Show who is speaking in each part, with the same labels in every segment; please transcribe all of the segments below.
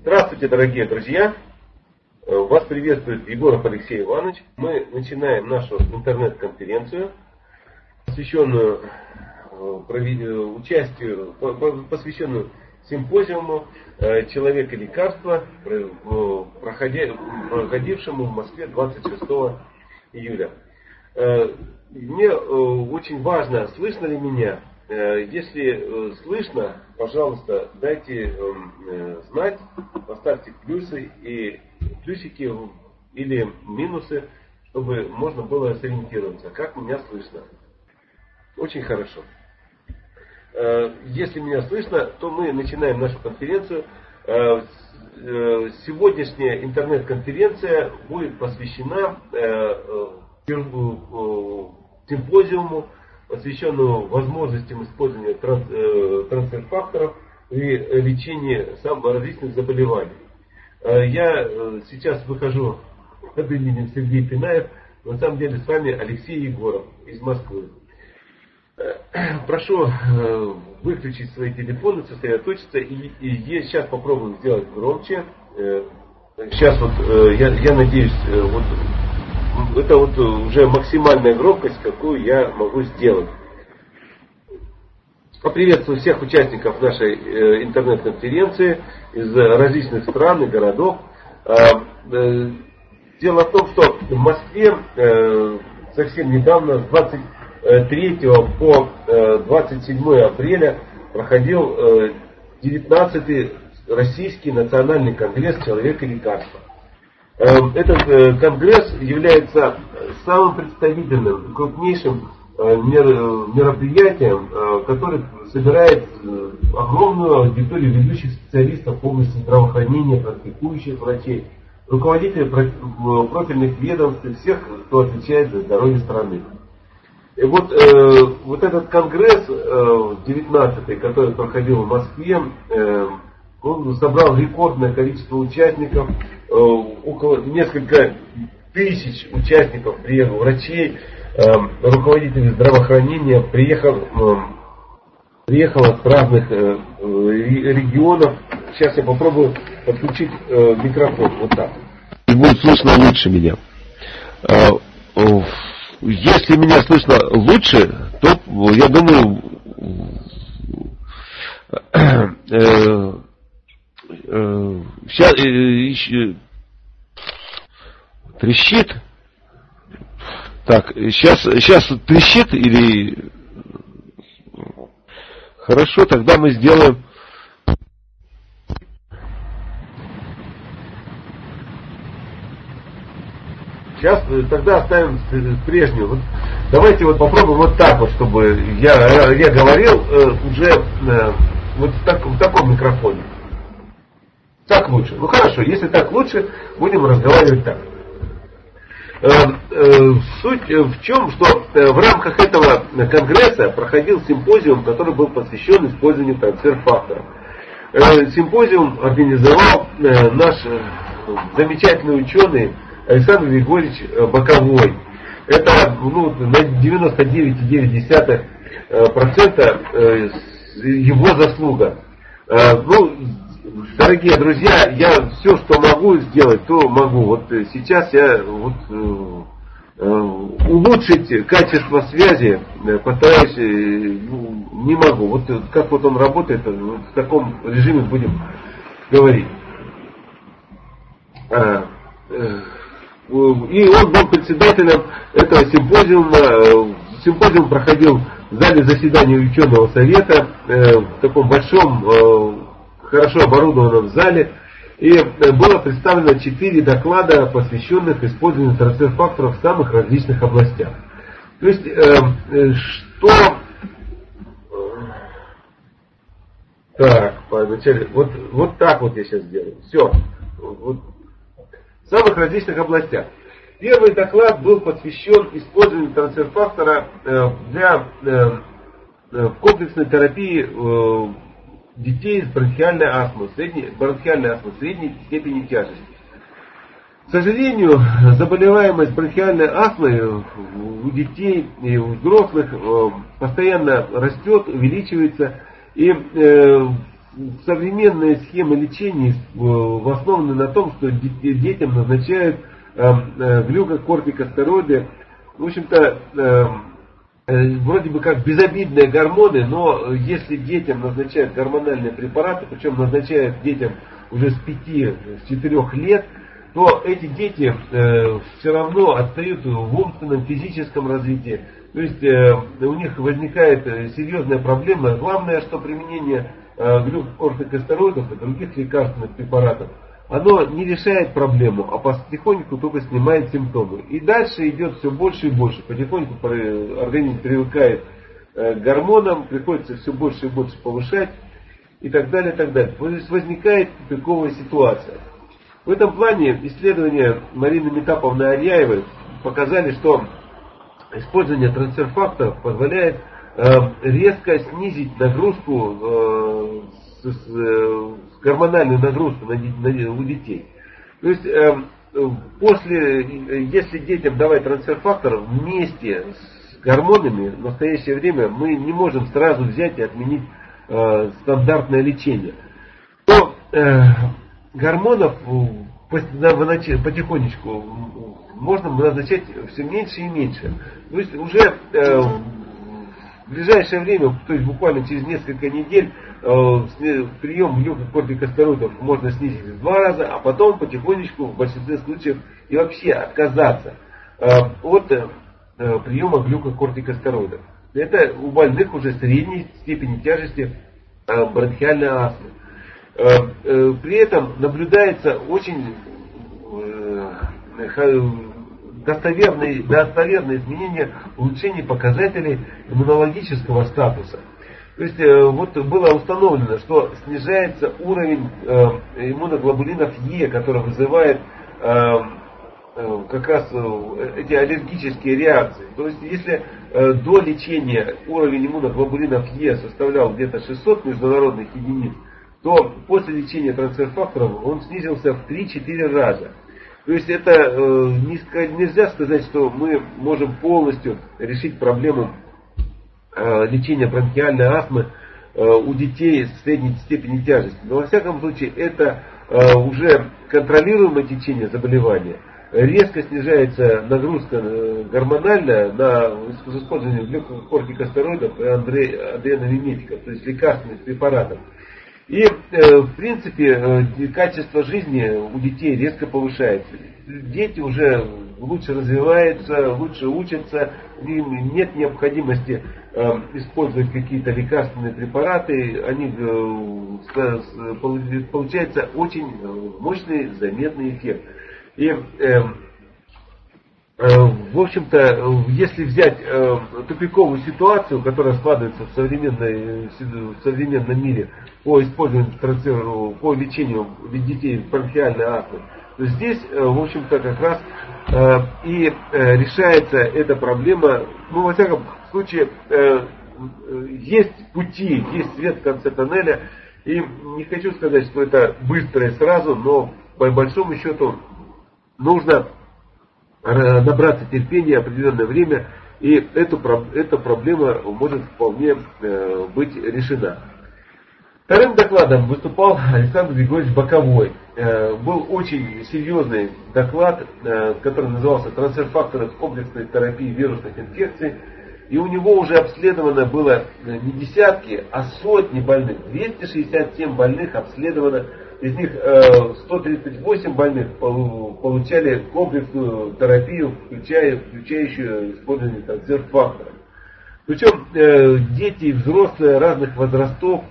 Speaker 1: Здравствуйте, дорогие друзья! Вас приветствует Егоров Алексей Иванович. Мы начинаем нашу интернет-конференцию, посвященную участию, посвященную симпозиуму «Человек и лекарство», проходившему в Москве 26 июля. Мне очень важно, слышно ли меня. Если слышно, пожалуйста, дайте знать, поставьте плюсики или минусы, чтобы можно было сориентироваться, как меня слышно. Очень хорошо. Если меня слышно, то мы начинаем нашу конференцию. Сегодняшняя интернет-конференция будет посвящена симпозиуму, посвященную возможностям использования трансфер-факторов при лечении различных заболеваний. Я сейчас выхожу под именем Сергей Пинаев, на самом деле с вами Алексей Егоров из Москвы. Прошу выключить свои телефоны, сосредоточиться, и сейчас попробуем сделать громче. Сейчас я надеюсь, это уже максимальная громкость, какую я могу сделать. Поприветствую всех участников нашей интернет-конференции из различных стран и городов. Дело в том, что в Москве совсем недавно, с 23 по 27 апреля, проходил 19-й Российский национальный конгресс «Человек и лекарство». Этот конгресс является самым представительным, крупнейшим мероприятием, который собирает огромную аудиторию ведущих специалистов в области здравоохранения, практикующих врачей, руководителей профильных ведомств и всех, кто отвечает за здоровье страны. И вот этот конгресс 19-й, который проходил в Москве, он собрал рекордное количество участников, около несколько тысяч участников приехало, врачей, руководителей здравоохранения, приехало с разных регионов. Сейчас я попробую подключить микрофон, вот так.
Speaker 2: И будет слышно лучше меня. Если меня слышно лучше, то я думаю, сейчас трещит. Так, сейчас трещит или... Хорошо, тогда мы сделаем...
Speaker 1: Сейчас тогда оставим прежнюю. Давайте попробуем вот так вот, чтобы я говорил уже в таком микрофоне. Так лучше. Ну хорошо, если так лучше, будем разговаривать так. Суть в чем, что в рамках этого конгресса проходил симпозиум, который был посвящен использованию трансфер-факторов. Симпозиум организовал наш замечательный ученый Александр Григорьевич Боковой. Это на 99,9% его заслуга. Дорогие друзья, я все, что могу сделать, то могу. Вот сейчас я улучшить качество связи постараюсь, не могу. Вот как он работает, в таком режиме будем говорить. И он был председателем этого симпозиума. Симпозиум проходил в зале заседания ученого совета, в таком большом, хорошо оборудованном зале. И было представлено 4 доклада, посвященных использованию трансфер-факторов в самых различных областях. То есть, Так, вначале, вот так вот я сейчас сделаю. Все. В самых различных областях. Первый доклад был посвящен использованию трансфер-фактора для комплексной терапии детей с бронхиальной астмой, средней степени тяжести. К сожалению, заболеваемость бронхиальной астмой у детей и у взрослых постоянно растет, увеличивается. И современные схемы лечения основаны на том, что детям назначают глюкокортикостероиды, в общем-то, вроде бы как безобидные гормоны, но если детям назначают гормональные препараты, причем назначают детям уже с 5-4 лет, то эти дети все равно отстают в умственном, физическом развитии. То есть у них возникает серьезная проблема. Главное, что применение глюкокортикостероидов и других лекарственных препаратов, оно не решает проблему, а потихоньку только снимает симптомы. И дальше идет все больше и больше. Потихоньку организм привыкает к гормонам, приходится все больше и больше повышать и так далее, и так далее. То есть возникает тупиковая ситуация. В этом плане исследования Марины Метаповны-Арьяевой показали, что использование трансфер-факторов позволяет резко снизить нагрузку, гормональную нагрузку у детей. То есть, если детям давать трансфер-фактор вместе с гормонами, в настоящее время мы не можем сразу взять и отменить стандартное лечение. То гормонов потихонечку можно назначать все меньше и меньше. То есть уже в ближайшее время, то есть буквально через несколько недель, прием глюкокортикостероидов можно снизить в 2 раза, а потом потихонечку в большинстве случаев и вообще отказаться от приема глюкокортикостероидов. Это у больных уже средней степени тяжести бронхиальной астмы. При этом наблюдается очень достоверные изменения, улучшение показателей иммунологического статуса. То есть вот было установлено, что снижается уровень иммуноглобулинов Е, который вызывает как раз эти аллергические реакции. То есть если до лечения уровень иммуноглобулинов Е составлял где-то 600 международных единиц, то после лечения трансфер-факторов он снизился в 3-4 раза. То есть это нельзя сказать, что мы можем полностью решить проблему лечения бронхиальной астмы у детей с средней степени тяжести. Но во всяком случае это уже контролируемое течение заболевания. Резко снижается нагрузка гормональная с использованием глюкокортикостероидов и адреновиметиков, то есть лекарственных препаратов. И в принципе качество жизни у детей резко повышается. Дети уже лучше развиваются, лучше учатся, им нет необходимости использовать какие-то лекарственные препараты, получается очень мощный заметный эффект. И в общем-то, если взять тупиковую ситуацию, которая складывается в современном мире по использованию трансфера, по лечению детей бронхиальной астмы, то здесь, в общем-то, как раз и решается эта проблема. Ну, во всяком случае, есть пути, есть свет в конце тоннеля. И не хочу сказать, что это быстро и сразу, но по большому счету нужно набраться терпения определенное время, и эта проблема может вполне быть решена. Вторым докладом выступал Александр Григорьевич Боковой. Был очень серьезный доклад, который назывался «Трансфер-факторы в комплексной терапии вирусных инфекций». И у него уже обследовано было не десятки, а сотни больных. 267 больных обследовано. Из них 138 больных получали комплексную терапию, включающую использование трансфер-факторов. Причем дети и взрослые разных возрастов,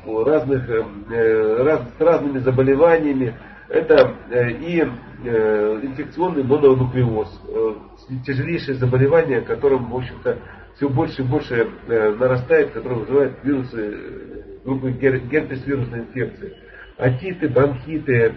Speaker 1: с разными заболеваниями. Это и инфекционный мононуклеоз, тяжелейшее заболевание, которым, в общем-то, все больше и больше нарастает, которое вызывает вирусы, группы герпес-вирусной инфекции. Отиты, бронхиты,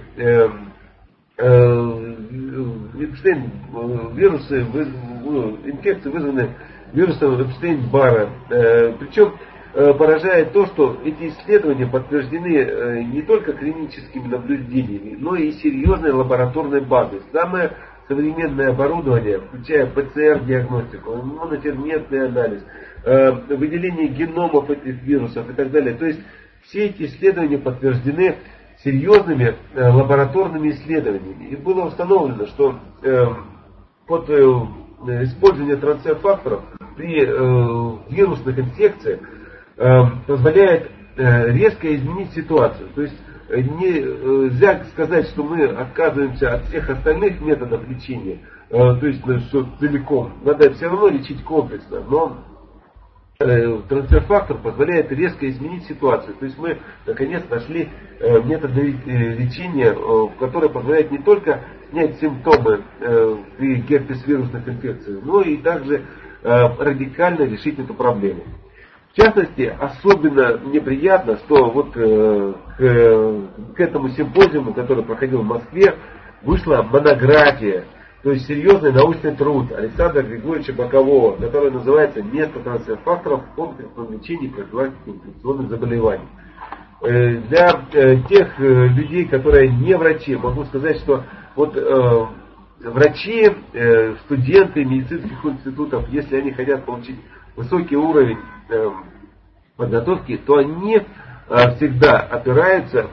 Speaker 1: вирусы, инфекции, вызванные вирусом Эпштейн-Барра. Причем поражает то, что эти исследования подтверждены не только клиническими наблюдениями, но и серьезной лабораторной базой. Самое современное оборудование, включая ПЦР-диагностику, иммуноферментный анализ, выделение геномов этих вирусов и так далее. То есть Все эти исследования подтверждены серьезными лабораторными исследованиями. И было установлено, что под использование трансфер-факторов при вирусных инфекциях позволяет резко изменить ситуацию. То есть нельзя сказать, что мы отказываемся от всех остальных методов лечения, то есть что целиком. Надо все равно лечить комплексно, но трансфер-фактор позволяет резко изменить ситуацию. То есть мы наконец нашли методы лечения, которые позволяют не только снять симптомы при герпес-вирусных инфекциях, но и также радикально решить эту проблему. В частности, особенно мне приятно, что вот к этому симпозиуму, который проходил в Москве, вышла монография, то есть серьезный научный труд Александра Григорьевича Бокового, который называется «Место трансфер-факторов в комплексном лечении профилактики инфекционных заболеваний». Для тех людей, которые не врачи, могу сказать, что вот врачи, студенты медицинских институтов, если они хотят получить высокий уровень подготовки, то они всегда опираются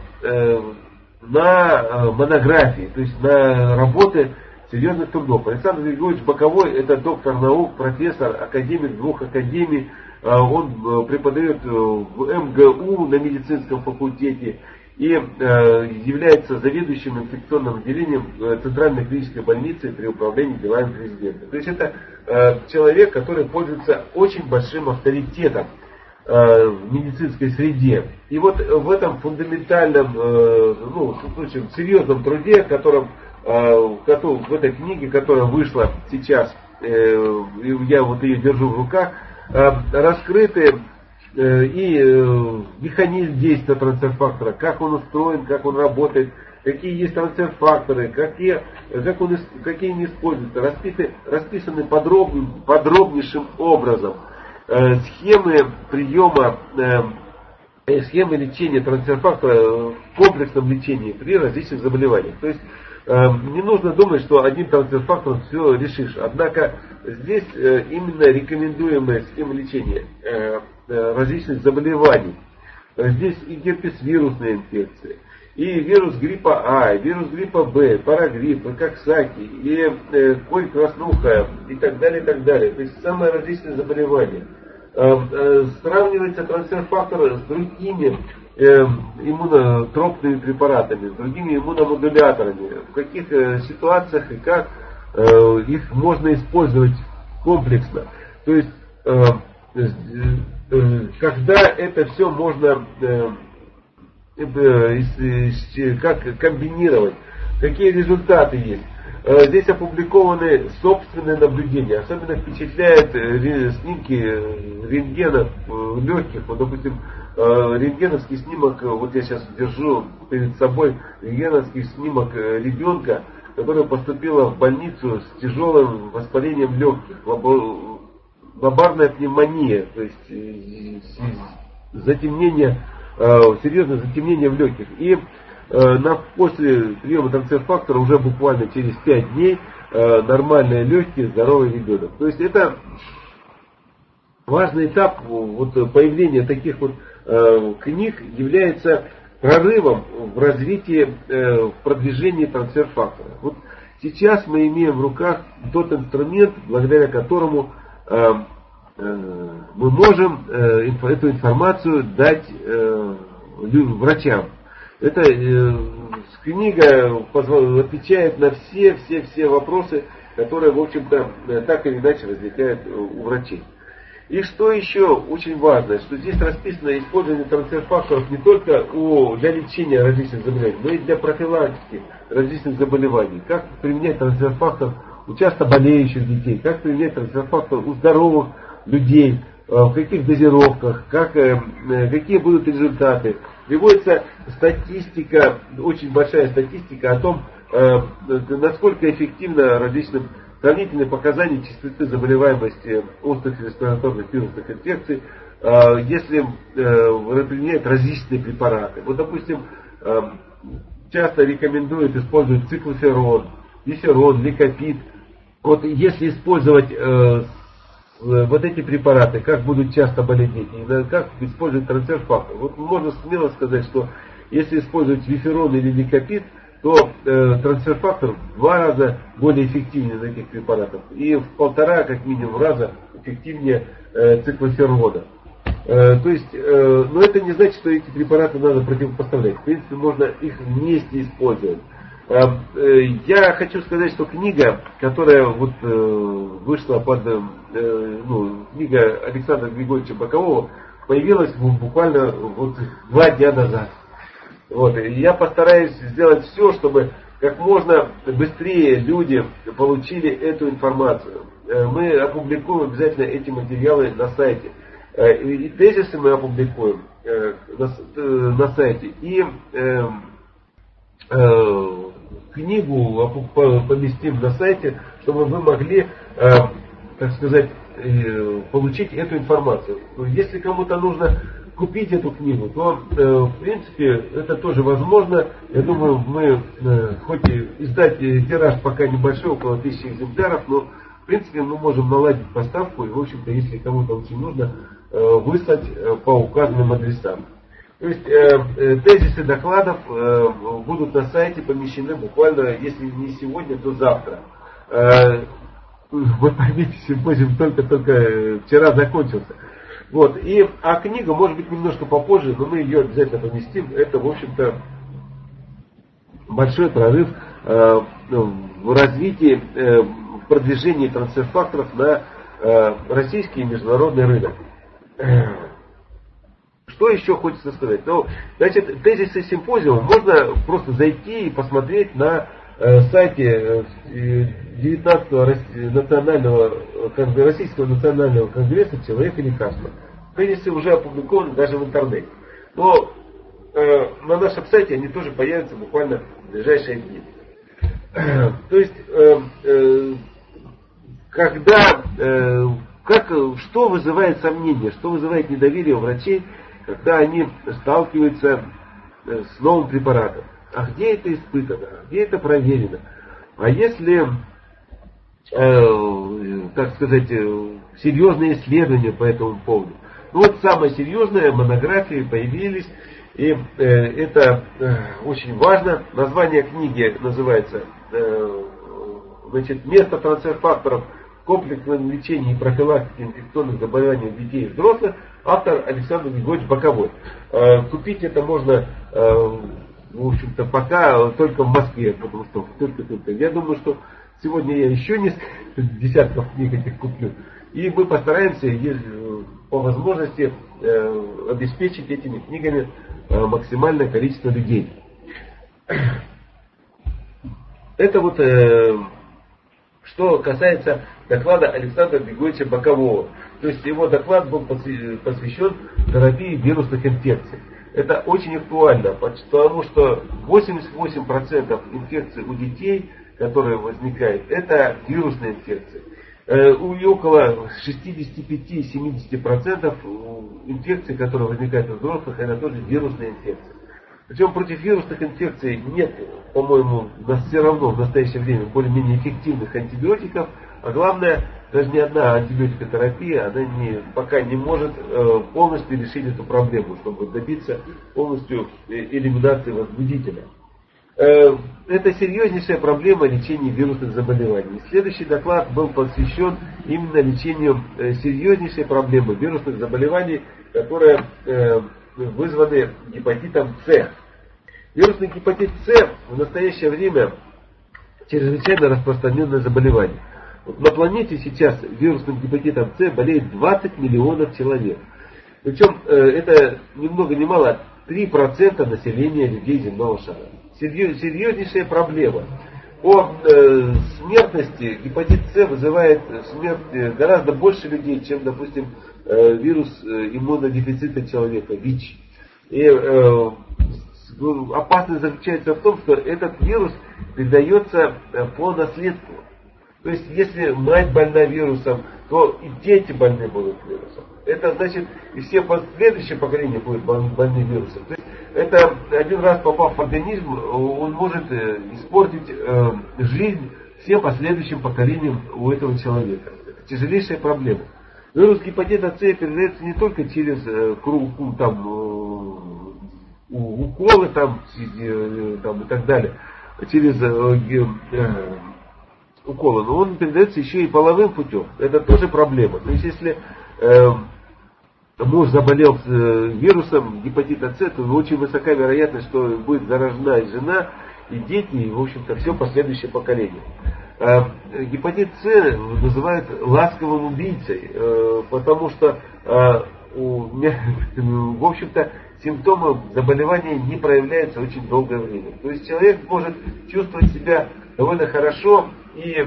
Speaker 1: на монографии, то есть на работы серьезных трудов. Александр Григорьевич Боковой — это доктор наук, профессор, академик 2 академий. Он преподает в МГУ на медицинском факультете и является заведующим инфекционным отделением Центральной клинической больницы при управлении делами президента. То есть это человек, который пользуется очень большим авторитетом в медицинской среде. И вот в этом фундаментальном, серьезном труде, в этой книге, которая вышла сейчас, я вот ее держу в руках, раскрыты и механизм действия трансфер-фактора, как он устроен, как он работает, какие есть трансфер-факторы, какие не используются, расписаны подробнейшим образом схемы приема, схемы лечения трансфер-фактора в комплексном лечении при различных заболеваниях. То есть не нужно думать, что одним трансфер-фактором все решишь. Однако здесь именно рекомендуемая схема лечения различных заболеваний. Здесь и герпес-вирусные инфекции, и вирус гриппа А, и вирус гриппа Б, парагрипп, и коксаки, и корь краснуха, и так далее, и так далее. То есть самые различные заболевания. Сравнивается трансфер-фактор с другими иммунотропными препаратами, с другими иммуномодуляторами, в каких ситуациях и как их можно использовать комплексно. То есть когда это все можно как комбинировать, какие результаты есть. Здесь опубликованы собственные наблюдения. Особенно впечатляют снимки рентгена легких. Вот, допустим, рентгеновский снимок, вот я сейчас держу перед собой рентгеновский снимок ребенка, которая поступила в больницу с тяжелым воспалением легких, лобарная пневмония, то есть затемнение, серьезное затемнение в легких. И после приема трансфер-фактора уже буквально через 5 дней нормальные легкие, здоровый ребенок. То есть это важный этап появления таких книг является прорывом в развитии, в продвижении трансфер-фактора. Вот сейчас мы имеем в руках тот инструмент, благодаря которому мы можем эту информацию дать врачам. Эта книга отвечает на все вопросы, которые, в общем-то, так или иначе возникают у врачей. И что еще очень важно, что здесь расписано использование трансфер-факторов не только для лечения различных заболеваний, но и для профилактики различных заболеваний. Как применять трансфер-фактор у часто болеющих детей, как применять трансфер-фактор у здоровых людей, в каких дозировках, какие будут результаты. Приводится статистика, очень большая статистика о том, насколько эффективно различным сравнительные показания частоты заболеваемости острых респираторных вирусных инфекций, если применяют различные препараты. Вот, допустим, часто рекомендуют использовать циклоферон, биферон, ликопид. Вот если использовать вот эти препараты, как будут часто болеть дети, и как использовать трансфер-фактор. Вот можно смело сказать, что если использовать виферон или ликопит, то трансфер-фактор в 2 раза более эффективнее этих препаратов и в 1,5 как минимум раза эффективнее циклоферона. То есть, но это не значит, что эти препараты надо противопоставлять. В принципе, можно их вместе использовать. Я хочу сказать, что книга, которая вот вышла под книга Александра Григорьевича Бокового, появилась буквально вот 2 дня назад. Вот, и я постараюсь сделать все, чтобы как можно быстрее люди получили эту информацию. Мы опубликуем обязательно эти материалы на сайте. И тезисы мы опубликуем на сайте. И книгу поместим на сайте, чтобы вы могли, так сказать, получить эту информацию. Если кому-то нужно купить эту книгу, то в принципе это тоже возможно. Я думаю, мы хоть и издать тираж пока небольшой, около 1000 экземпляров, но в принципе мы можем наладить поставку и, в общем-то, если кому-то очень нужно, выслать по указанным адресам. То есть тезисы докладов будут на сайте помещены буквально, если не сегодня, то завтра. Вы поймите, симпозиум только вчера закончился. Вот. А книга может быть немножко попозже, но мы ее обязательно поместим. Это, в общем-то, большой прорыв в развитии, в продвижении трансфер-факторов на российский и международный рынок. Что еще хочется сказать? Ну, значит, тезисы симпозиума можно просто зайти и посмотреть на сайте 19-го Российского национального конгресса «Человек и лекарство». Тезисы уже опубликованы даже в интернете. Но на нашем сайте они тоже появятся буквально в ближайшие дни. То есть, что вызывает сомнения, что вызывает недоверие у врачей, когда они сталкиваются с новым препаратом? А где это испытано? Где это проверено? А если, так сказать, серьезные исследования по этому поводу? Ну вот самые серьезные монографии появились, и это очень важно. Название книги называется «Место трансфер-факторов в комплексном лечении и профилактике инфекционных заболеваний у детей и взрослых». Автор Александр Григорьевич Боковой. Купить это можно, в общем-то, пока только в Москве, потому что только. Я думаю, что сегодня я еще несколько десятков книг этих куплю. И мы постараемся, по возможности, обеспечить этими книгами максимальное количество людей. Это вот что касается доклада Александра Григорьевича Бокового. То есть его доклад был посвящен терапии вирусных инфекций. Это очень актуально, потому что 88% инфекций у детей, которые возникают, это вирусные инфекции. И около 65-70% инфекций, которые возникают у взрослых, это тоже вирусные инфекции. Причем против вирусных инфекций нет, по-моему, все равно в настоящее время более-менее эффективных антибиотиков, а главное, даже ни одна антибиотикотерапия, она пока не может полностью решить эту проблему, чтобы добиться полностью элиминации возбудителя. Это серьезнейшая проблема лечения вирусных заболеваний. Следующий доклад был посвящен именно лечению серьезнейшей проблемы вирусных заболеваний, которые вызваны гепатитом С. Вирусный гепатит С в настоящее время чрезвычайно распространенное заболевание. Вот на планете сейчас вирусным гепатитом С болеет 20 миллионов человек. Причем это ни много ни мало 3% населения людей земного шара. Серьезнейшая проблема. По смертности гепатит С вызывает смерть гораздо больше людей, чем, допустим, вирус иммунодефицита человека, ВИЧ. И опасность заключается в том, что этот вирус передается по наследству. То есть, если мать больна вирусом, то и дети больны будут вирусом. Это значит, и все последующие поколения будут больны вирусом. То есть, это один раз попав в организм, он может испортить жизнь всем последующим поколениям у этого человека. Это тяжелейшая проблема. Вирус гепатита С передается не только через уколы там, и так далее, через уколы, но он передается еще и половым путем. Это тоже проблема. То есть если муж заболел вирусом гепатита С, то очень высока вероятность, что будет заражена и жена, и дети, и, в общем-то, все последующее поколение. Гепатит С называют ласковым убийцей, потому что, в общем-то, симптомы заболевания не проявляются очень долгое время. То есть человек может чувствовать себя довольно хорошо и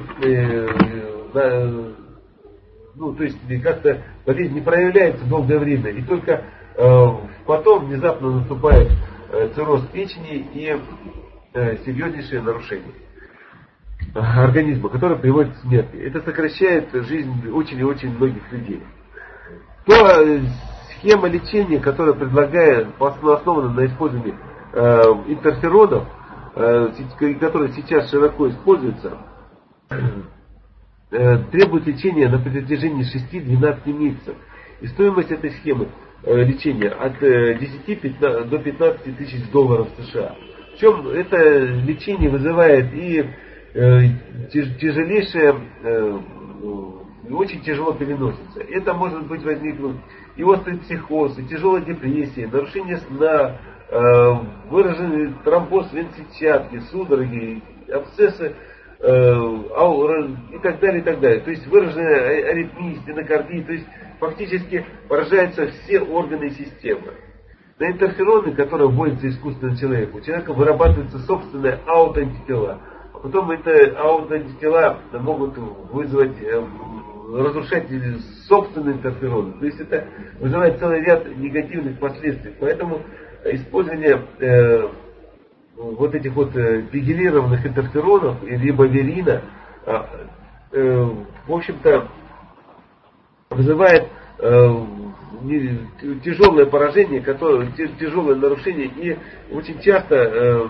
Speaker 1: то есть как-то болезнь не проявляется долгое время, и только потом внезапно наступает цирроз печени и серьезнейшие нарушения организма, которые приводят к смерти. Это сокращает жизнь очень и очень многих людей. То схема лечения, которая предлагает, основана на использовании интерферонов, которая сейчас широко используется, требует лечения на протяжении 6-12 месяцев. И стоимость этой схемы лечения от 10 до 15 тысяч долларов США. Причем это лечение вызывает и тяжелейшее, очень тяжело переносится. Это может быть возникнуть и острый психоз, и тяжелая депрессия, нарушение сна, выраженный тромбоз вен сетчатки, судороги, абсцессы, и так далее, и так далее. То есть выраженная аритмия, стенокардия, то есть фактически поражаются все органы и системы. На интерфероны, которые вводятся искусственно человеку, у человека вырабатываются собственные аутоантитела. А потом это аутоантитела могут вызвать, разрушать собственные интерфероны. То есть это вызывает целый ряд негативных последствий. Поэтому использование вот этих вот пегилированных интерферонов и рибавирина, в общем-то, вызывает тяжелое поражение, тяжелое нарушение, и очень часто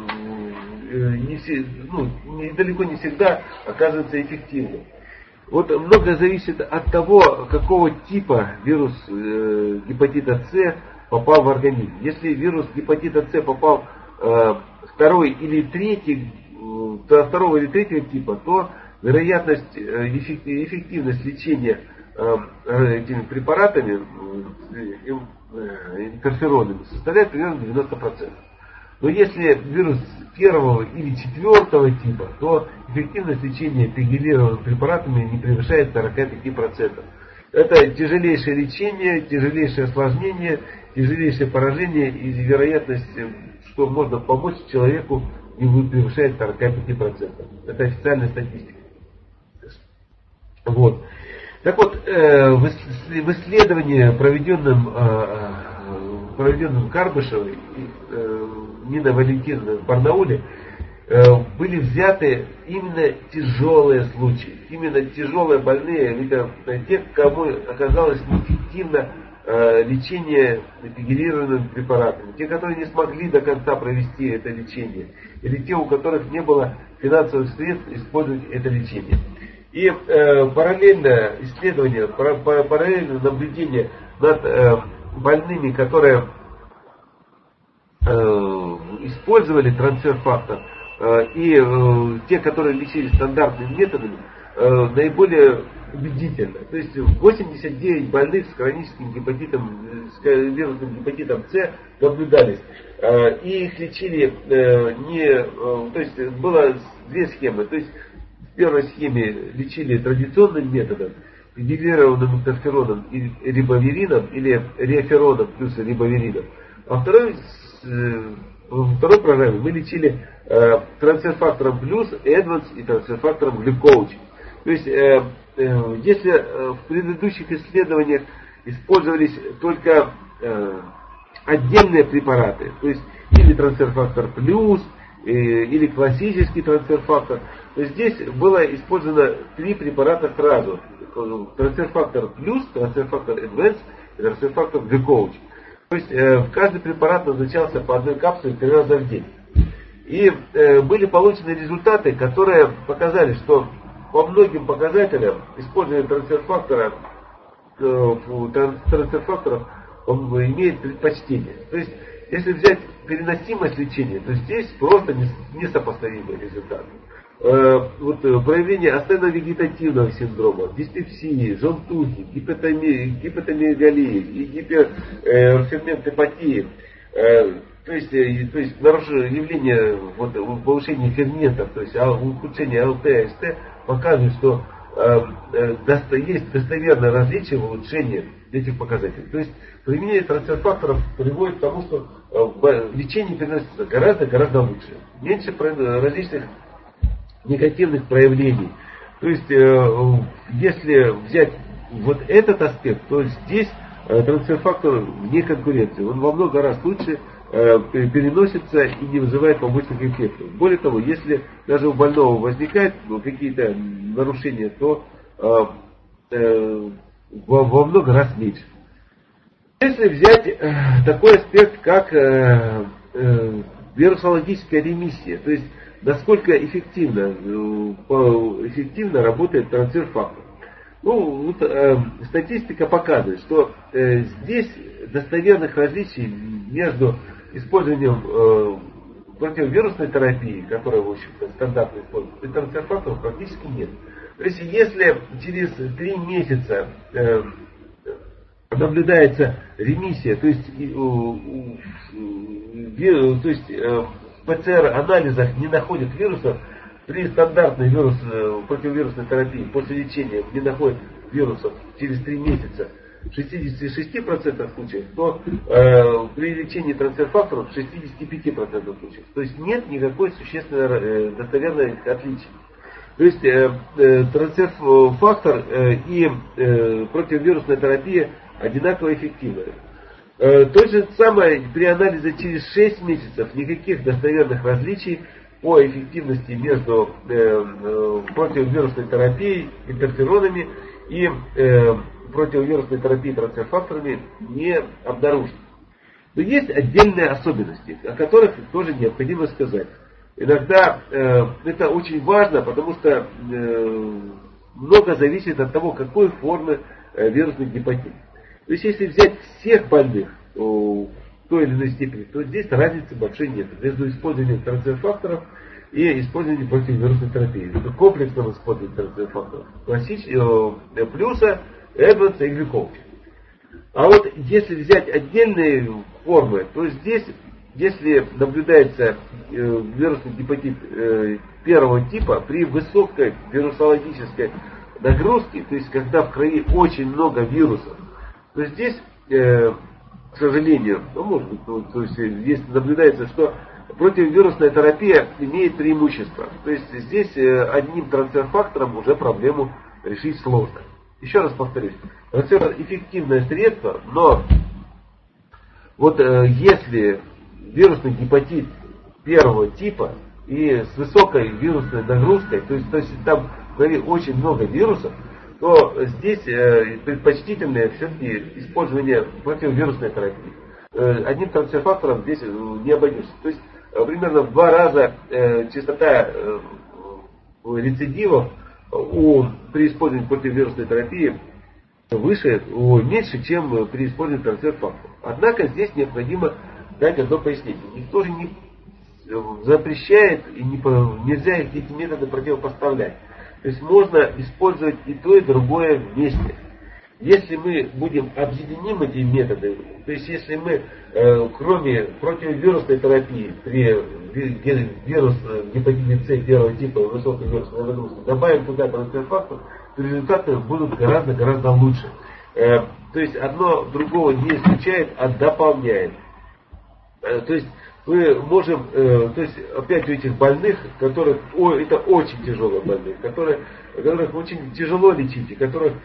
Speaker 1: далеко не всегда оказывается эффективным. Вот многое зависит от того, какого типа вирус гепатита С попал в организм. Если вирус гепатита С попал второго или третьего типа, то вероятность, эффективность лечения этими препаратами, интерферонами, составляет примерно 90%. Но если вирус первого или четвертого типа, то эффективность лечения пегилированными препаратами не превышает 45%. Это тяжелейшее лечение, тяжелейшее осложнение, тяжелейшее поражение, и вероятность, что можно помочь человеку, не превышает 45%. Это официальная статистика. Вот. Так вот, в исследовании, проведенном Карбышевой и Ниной Валентиновной в Барнауле, были взяты именно тяжелые случаи, именно тяжелые больные, те, кому оказалось неэффективно лечение пегилированными препаратами, те, которые не смогли до конца провести это лечение, или те, у которых не было финансовых средств использовать это лечение. И параллельное исследование, параллельное наблюдение над больными, которые использовали трансфер-фактор, и те, которые лечились стандартными методами, наиболее убедительно. То есть 89 больных с хроническим гепатитом, с вирусным гепатитом С наблюдались. И их лечили то есть было две схемы. То есть в первой схеме лечили традиционным методом, пегилированным интерфероном и рибавирином, или реафероном плюс рибавирином. А во второй программе мы лечили трансфер-фактором плюс, Эдванс и трансфер-фактором глюкоуч. То есть, если в предыдущих исследованиях использовались только отдельные препараты, то есть или трансфер-фактор плюс, или классический трансфер-фактор, то здесь было использовано 3 препарата сразу. Трансфер-фактор плюс, трансфер-фактор Advance и трансфер-фактор глюкоуч. То есть каждый препарат назначался по одной капсуле 3 раза в день. И были получены результаты, которые показали, что по многим показателям использование трансфер-фактора трансфер-факторов, он имеет предпочтение. То есть, если взять переносимость лечения, то здесь просто несопоставимые результаты. Проявление астеновегетативного синдрома, диспепсии, жонтухи, гипотомегалии и гиперферментопатии, то есть явление повышения ферментов, то есть ухудшение АЛТ, АСТ, показывает, что есть достоверное различие в улучшении этих показателей. То есть применение трансфер-факторов приводит к тому, что лечение переносится гораздо лучше. Меньше различных негативных проявлений. То есть, если взять вот этот аспект, то здесь трансфер-фактор вне конкуренции. Он во много раз лучше переносится и не вызывает побочных эффектов. Более того, если даже у больного возникают какие-то нарушения, то во много раз меньше. Если взять такой аспект, как вирусологическая ремиссия, то есть насколько эффективно работает трансфер-фактор. Статистика показывает, что здесь достоверных различий между использованием противовирусной терапии, которая, в общем-то, стандартно используется, и трансфер-факторов практически нет. То есть, если через 3 месяца наблюдается ремиссия, то есть в ПЦР-анализах не находят вирусов, при стандартной противовирусной терапии после лечения не находят вирусов через 3 месяца в 66% случаев, то при лечении трансфер-факторов в 65% случаев. То есть нет никакой существенной достоверной отличия. То есть трансфер-фактор и противовирусная терапия одинаково эффективны. То же самое при анализе через 6 месяцев, никаких достоверных различий по эффективности между противовирусной терапией, интерферонами и противовирусной терапией трансфер-факторами не обнаружено. Но есть отдельные особенности, о которых тоже необходимо сказать. Иногда это очень важно, потому что много зависит от того, какой формы вирусный гепатит. То есть, если взять всех больных в той или иной степени, то здесь разницы большой нет между использованием трансфер-факторов и использованием противовирусной терапии. Это комплексное использование трансфер-факторов. Плюса, Эдвардса и глюковки. А вот если взять отдельные формы, то здесь, если наблюдается вирусный гепатит первого типа при высокой вирусологической нагрузке, то есть когда в крови очень много вирусов, то здесь, к сожалению, может быть, то есть если наблюдается, что противовирусная терапия имеет преимущество. То есть здесь одним трансфер-фактором уже проблему решить сложно. Еще раз повторюсь, трансфер эффективное средство, но вот если вирусный гепатит первого типа и с высокой вирусной нагрузкой, то есть там в крови очень много вирусов, то здесь предпочтительное все-таки использование противовирусной терапии. Одним трансфер-фактором здесь не обойдешься. То есть примерно в 2 раза частота рецидивов при использовании противовирусной терапии меньше, чем при использовании трансфер-факторов. Однако здесь необходимо дать одно пояснение. Никто же не запрещает и нельзя эти методы противопоставлять. То есть можно использовать и то, и другое вместе. Если мы будем объединим эти методы, то есть если мы кроме противовирусной терапии при гепатите С первого типа высокой вирусной нагрузки добавим туда трансфер-фактор, то результаты будут гораздо лучше. То есть одно другого не исключает, а дополняет. То есть мы можем, то есть опять у этих больных, которых, это очень тяжелые больные, которых очень тяжело лечить, и у которых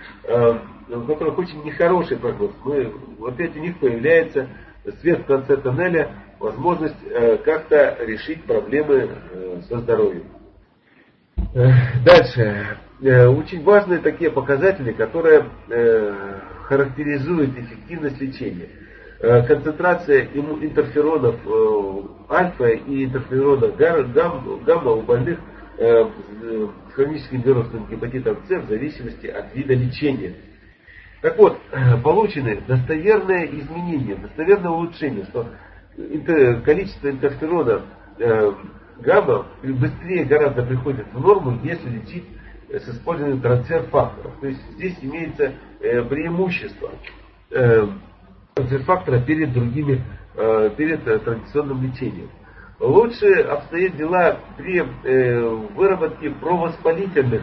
Speaker 1: очень нехороший прогноз, опять у них появляется свет в конце тоннеля, возможность как-то решить проблемы со здоровьем. Дальше. Очень важные такие показатели, которые характеризуют эффективность лечения. Концентрация интерферонов альфа и интерферонов гамма у больных с хроническим вирусным гепатитом С в зависимости от вида лечения. Так вот, получены достоверные изменения, достоверное улучшение, что количество интерферона гамма быстрее гораздо приходит в норму, если лечить с использованием трансфер-факторов. То есть здесь имеется преимущество трансфер-фактора перед другими, перед традиционным лечением. Лучше обстоят дела при выработке провоспалительных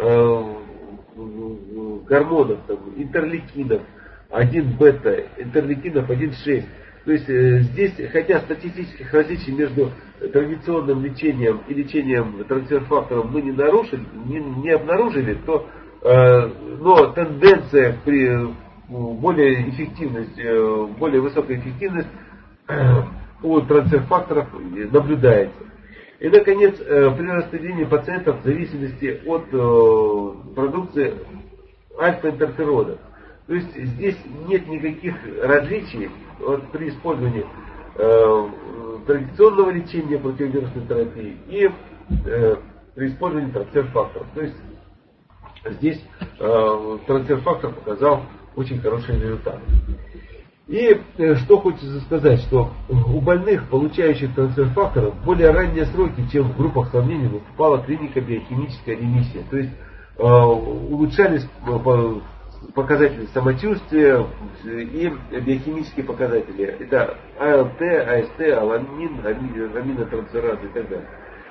Speaker 1: гормонов, там, интерлейкинов 1-бета, интерлейкинов 1-6. То есть здесь, хотя статистических различий между традиционным лечением и лечением трансфер-фактором мы не обнаружили, но тенденция при более высокая эффективность у трансфер-факторов наблюдается. И, наконец, при распределении пациентов в зависимости от продукции альфа-интерферона. То есть здесь нет никаких различий при использовании традиционного лечения противовирусной терапии и при использовании трансфер-факторов. То есть здесь трансфер-фактор показал очень хороший результат. И что хочется сказать, что у больных, получающих трансфер-факторов, в более ранние сроки, чем в группах сравнения, наступала клиника биохимическая ремиссия. То есть улучшались показатели самочувствия и биохимические показатели. Это АЛТ, АСТ, аламин, аминотрансферазы и так далее.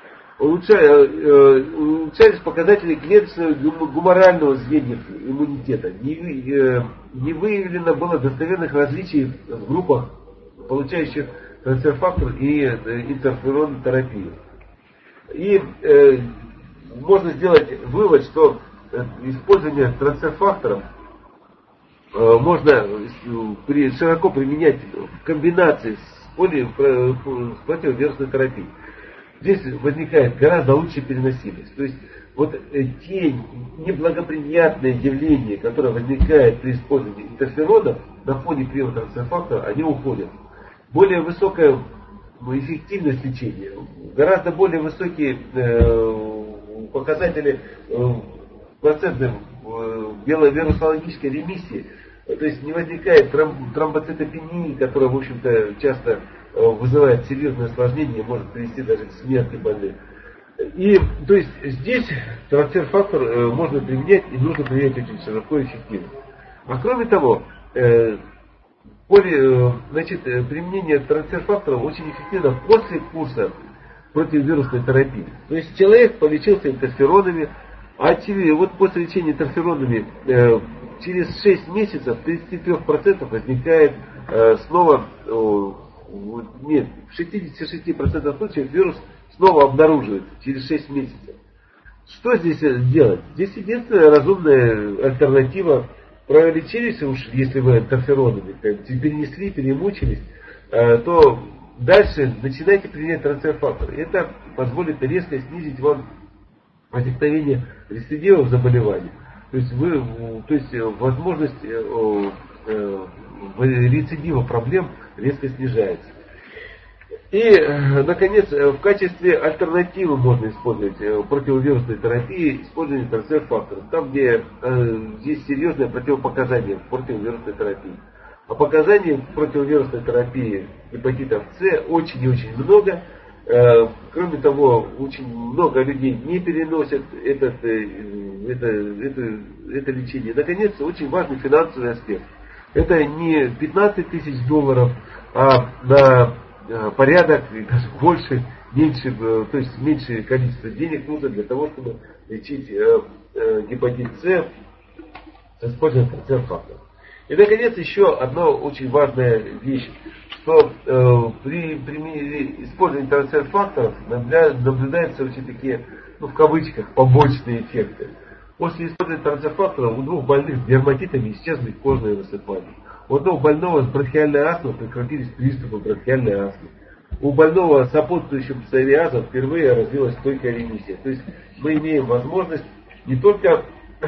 Speaker 1: Улучшались показатели клеточно-гуморального звеньев иммунитета. Не выявлено было достоверных различий в группах, получающих трансфер-фактор и интерферонотерапию. И можно сделать вывод, что использование трансфер-факторов можно широко применять в комбинации с противовирусной терапией. Здесь возникает гораздо лучшая переносимость. То есть вот те неблагоприятные явления, которые возникают при использовании интерферонов на фоне приема трансфер-фактора, они уходят. Более высокая эффективность лечения, гораздо более высокие показатели процентной вирусологической ремиссии. То есть не возникает тромбоцитопении, которая, в общем-то, часто вызывает серьезные осложнения и может привести даже к смерти больных. И то есть здесь трансфер-фактор можно применять и нужно применять очень широко и эффективно. А кроме того, применение трансфер-фактора очень эффективно после курса противовирусной терапии. То есть человек полечился интерферонами, а вот после лечения интерферонами через 6 месяцев в 33% возникает снова, нет, в 66% случаев вирус снова обнаруживается через 6 месяцев. Что здесь делать? Здесь единственная разумная альтернатива. Пролечились уж, если вы интерферонами, перенесли, перемучились, то дальше начинайте применять трансфер-фактор. Это позволит резко снизить вам возникновение рецидивов заболеваний. То есть возможность рецидива проблем резко снижается. И, наконец, в качестве альтернативы можно использовать противовирусной терапии использование трансфер-факторов. Там, где есть серьезное противопоказание в противовирусной терапии. А показаний в противовирусной терапии гепатитов С очень и очень много. Кроме того, очень много людей не переносят это лечение. Наконец, очень важный финансовый аспект. Это не $15 тысяч, а на порядок, и даже больше, меньше, то есть меньшее количество денег нужно для того, чтобы лечить гепатит С с использованием трансфер-факторов. И, наконец, еще одна очень важная вещь, что при использовании трансфер-факторов наблюдаются очень такие, в кавычках, побочные эффекты. После использования трансфер-факторов у 2 больных с дерматитами исчезли кожные высыпания. У одного больного с бронхиальной астмой прекратились приступы бронхиальной астмы. У больного с сопутствующим псориазом впервые развилась стойкая ремиссия. То есть мы имеем возможность не только,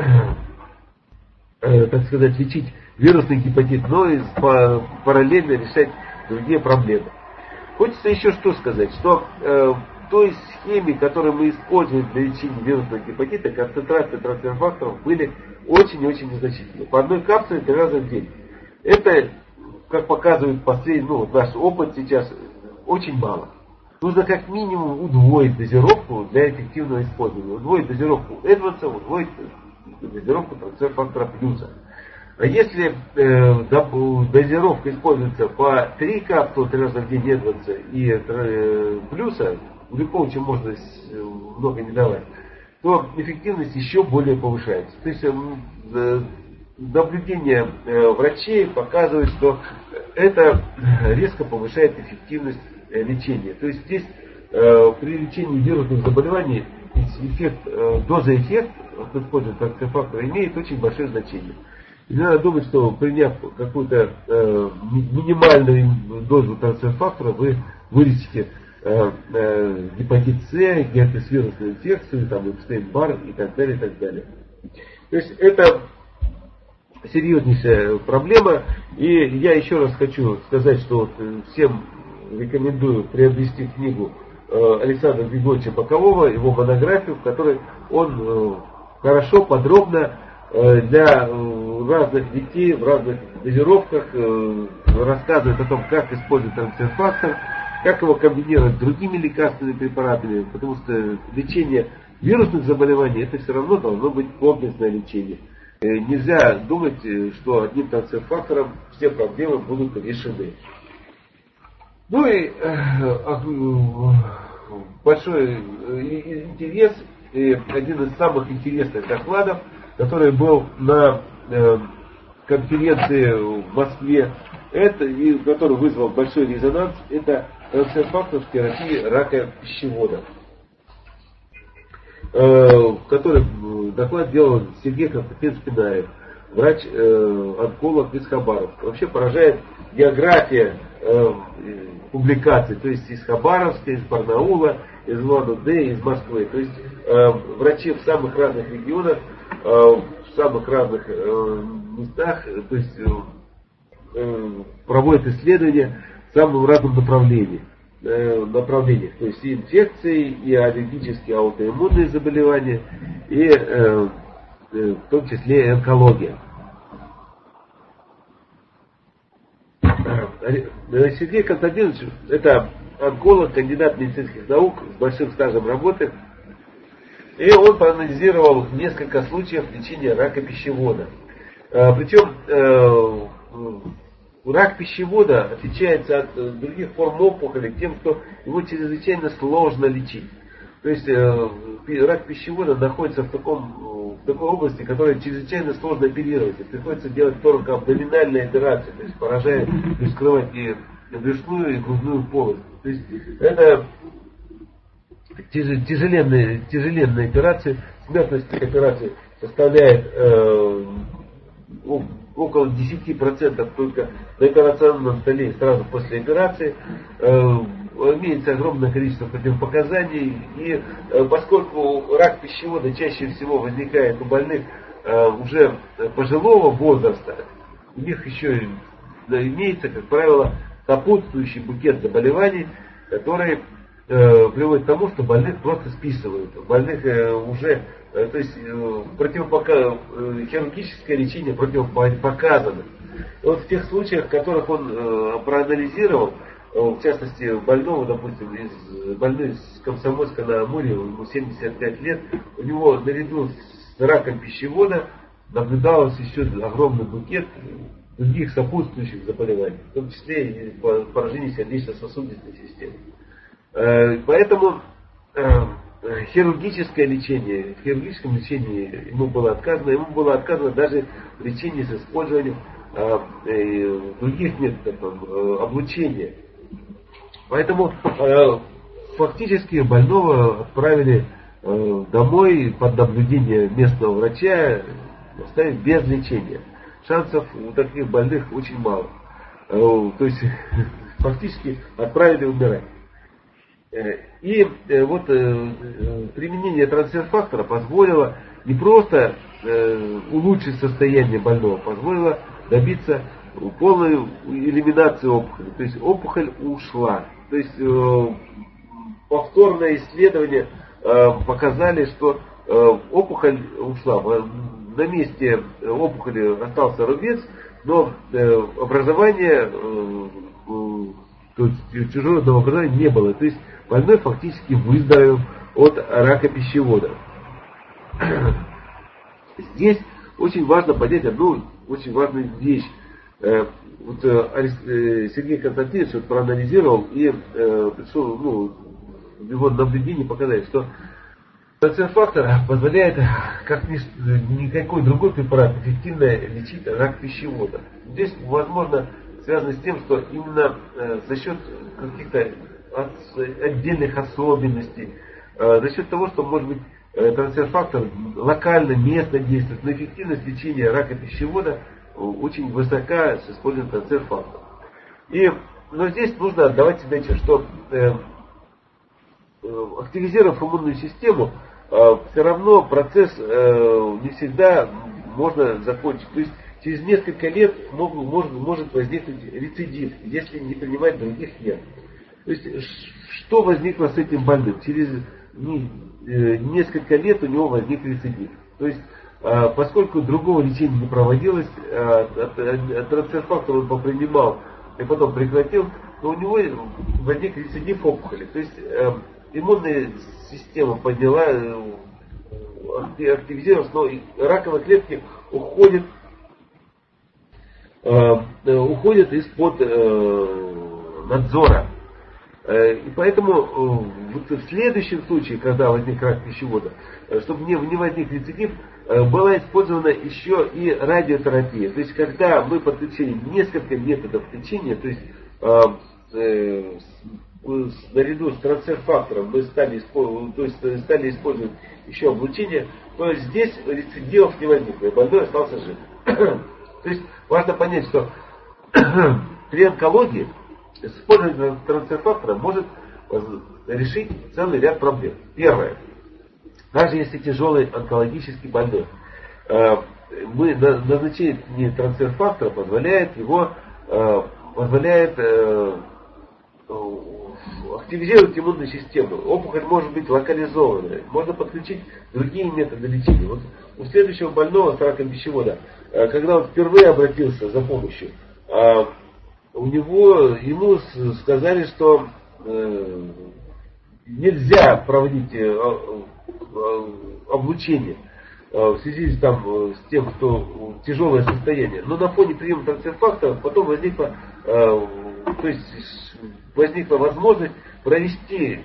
Speaker 1: так сказать, лечить вирусный гепатит, но и параллельно решать другие проблемы. Хочется еще что сказать, что той схеме, которую мы используем для лечения вирусного гепатита, концентрация трансфер-факторов были очень-очень незначительны. По одной капсуле 3 раза в день. Это, как показывает последний, наш опыт сейчас, очень мало. Нужно как минимум удвоить дозировку для эффективного использования. Удвоить дозировку Эдвардса, удвоить дозировку трансфер-фактора плюса. А если дозировка используется по 3 капсулы 3 раза в день Эдвардса и плюса, у Липовича можно много не давать, то эффективность еще более повышается. То есть наблюдения врачей показывают, что это резко повышает эффективность лечения. То есть здесь при лечении вирусных заболеваний доза-эффект от использования трансфер-фактора имеет очень большое значение. И надо думать, что приняв какую-то минимальную дозу трансфер-фактора, вы вылечите гепатит С, герпес-вирусную инфекцию, Эпштейн-Бар и так далее, и так далее. То есть это серьезнейшая проблема. И я еще раз хочу сказать, что всем рекомендую приобрести книгу Александра Григорьевича Бокового, его монографию, в которой он хорошо, подробно для разных детей в разных дозировках рассказывает о том, как использовать трансфер-фактор, как его комбинировать с другими лекарственными препаратами, потому что лечение вирусных заболеваний это все равно должно быть комплексное лечение. Нельзя думать, что одним трансфер-фактором все проблемы будут решены. Ну и большой интерес, и один из самых интересных докладов, который был на конференции в Москве, и который вызвал большой резонанс, это трансфер-фактор в терапии рака пищевода, в который доклад делал Сергей Константин-Спинаев, врач-онколог из Хабаровска. Вообще поражает география публикаций, то есть из Хабаровска, из Барнаула, из Улан-Удэ, из Москвы. То есть врачи в самых разных регионах, в самых разных местах, то есть проводят исследования в самом разном направлениях. То есть и инфекции, и аллергические, аутоиммунные заболевания, и в том числе и онкология. Сергей Константинович это онколог, кандидат медицинских наук с большим стажем работы. И он проанализировал несколько случаев лечения рака пищевода. Причем рак пищевода отличается от других форм опухоли тем, что его чрезвычайно сложно лечить. То есть рак пищевода находится в такой области, которая чрезвычайно сложно оперировать. И приходится делать торако-абдоминальные операции, то есть поражает, то есть скрывать и брюшную, и грудную полость. То есть это тяжеленные операции. Смертность операции составляет около 10% только на операционном столе сразу после операции. Имеется огромное количество противопоказаний. И поскольку рак пищевода чаще всего возникает у больных уже пожилого возраста, у них еще имеется, как правило, сопутствующий букет заболеваний, который приводит к тому, что больных просто списывают. Больных уже, то есть хирургическое лечение противопоказано. И вот в тех случаях, в которых он проанализировал, в частности больного, допустим, больной из Комсомольска на Амуре, ему 75 лет, у него наряду с раком пищевода наблюдалось еще огромный букет других сопутствующих заболеваний, в том числе и поражение сердечно-сосудистой системы. Поэтому в хирургическом лечении ему было отказано даже в лечении с использованием других методов облучения. Поэтому фактически больного отправили домой под наблюдение местного врача, оставив без лечения. Шансов у таких больных очень мало. То есть фактически отправили умирать. И вот применение трансфер-фактора позволило не просто улучшить состояние больного, позволило добиться полной элиминации опухоли. То есть опухоль ушла. То есть повторное исследование показали, что опухоль ушла. На месте опухоли остался рубец, но образование, то есть чужеродного образования не было. То есть больной фактически выздоровел от рака пищевода. Здесь очень важно понять одну очень важную вещь. Вот Сергей Константинович проанализировал и пришел, его наблюдения показали, что трансфер-фактор позволяет, как никакой другой препарат, эффективно лечить рак пищевода. Здесь, возможно, связано с тем, что именно за счет каких-то отдельных особенностей, за счет того, что, может быть, трансфер-фактор локально, местно действует, но эффективность лечения рака пищевода очень высока с использованием трансфер-фактора. Но здесь нужно отдавать себе отчет, что активизировав иммунную систему, все равно процесс не всегда можно закончить. То есть через несколько лет может возникнуть рецидив, если не принимать других мер. То есть что возникло с этим больным? Через несколько лет у него возник рецидив. То есть поскольку другого лечения не проводилось, трансфер-фактор он попринимал и потом прекратил, но у него возник рецидив опухоли. То есть иммунная система подняла, активизировалась, но раковые клетки уходят из-под надзора. И поэтому в следующем случае, когда возник рак пищевода, чтобы не возник рецидив, была использована еще и радиотерапия. То есть когда мы подключили несколько методов лечения, то есть наряду с трансфер-фактором мы стали использовать еще облучение, то здесь рецидивов не возникло, и больной остался жив. То есть важно понять, что при онкологии использование трансфер-фактора может решить целый ряд проблем. Первое. Даже если тяжелый онкологический больной, назначение трансфер-фактора позволяет активизировать иммунную систему. Опухоль может быть локализованной. Можно подключить другие методы лечения. Вот у следующего больного с раком пищевода, когда он впервые обратился за помощью, ему сказали, что нельзя проводить облучение в связи с тем, что тяжелое состояние. Но на фоне приема трансфер-фактора потом возникла возможность провести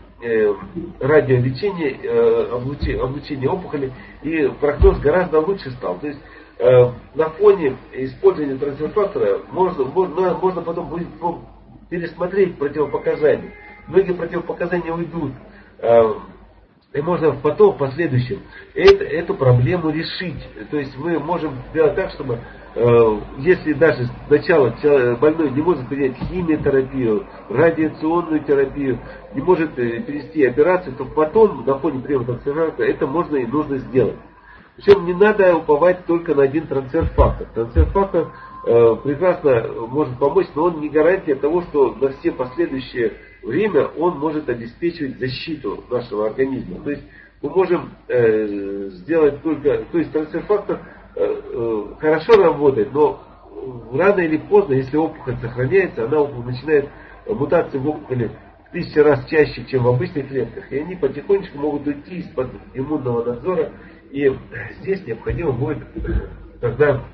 Speaker 1: радиолечение, облучение опухоли, и прогноз гораздо лучше стал. То есть на фоне использования трансфер-фактора можно потом будет пересмотреть противопоказания. Многие противопоказания уйдут. И можно потом в последующем эту проблему решить. То есть мы можем сделать так, чтобы если даже сначала больной не может принять химиотерапию, радиационную терапию, не может перенести операцию, то потом на фоне приема трансфер-фактора это можно и нужно сделать. Причем не надо уповать только на один трансфер-фактор. Трансфер-фактор прекрасно может помочь, но он не гарантия того, что на все последующее время он может обеспечивать защиту нашего организма. То есть мы можем сделать только... То есть трансфер-фактор хорошо работает, но рано или поздно, если опухоль сохраняется, она начинает мутации в опухоли в 1000 раз чаще, чем в обычных клетках, и они потихонечку могут уйти из-под иммунного надзора, и здесь необходимо будет тогда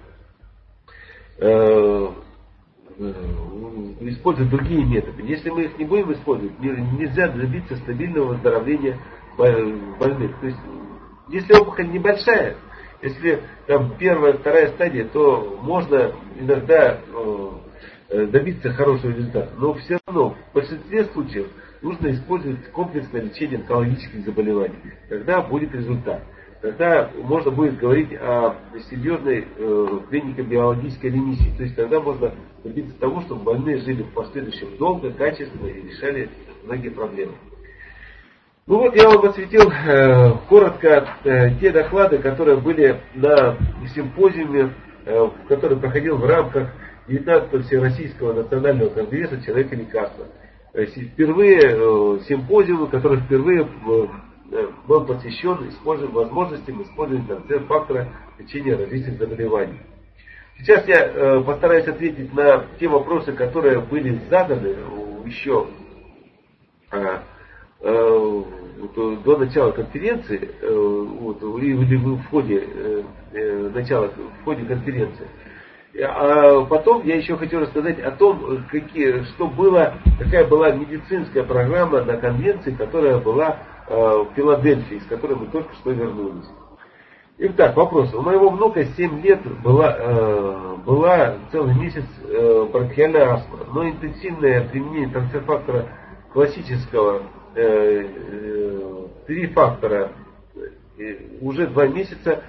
Speaker 1: использовать другие методы. Если мы их не будем использовать, нельзя добиться стабильного выздоровления больных. То есть, если опухоль небольшая, если там первая, вторая стадия, то можно иногда добиться хорошего результата. Но все равно в большинстве случаев нужно использовать комплексное лечение онкологических заболеваний. Тогда будет результат. Тогда можно будет говорить о серьезной клинико-биологической ремиссии. То есть тогда можно добиться того, чтобы больные жили в последующем долго, качественно и решали многие проблемы. Ну вот я вам осветил коротко те доклады, которые были на симпозиуме, который проходил в рамках 19-го Всероссийского национального конгресса «Человек и лекарства». впервые симпозиум, который впервые был посвящен возможностям использования трансфер-фактора в лечении различных заболеваний. Сейчас я постараюсь ответить на те вопросы, которые были заданы еще до начала конференции, или в ходе конференции. А потом я еще хочу рассказать о том, какая была медицинская программа на конвенции, которая была в Филадельфии, из которой мы только что вернулись. Итак, вопрос. У моего внука 7 лет была целый месяц бронхиальная астма, но интенсивное применение трансфер-фактора классического 3 фактора уже 2 месяца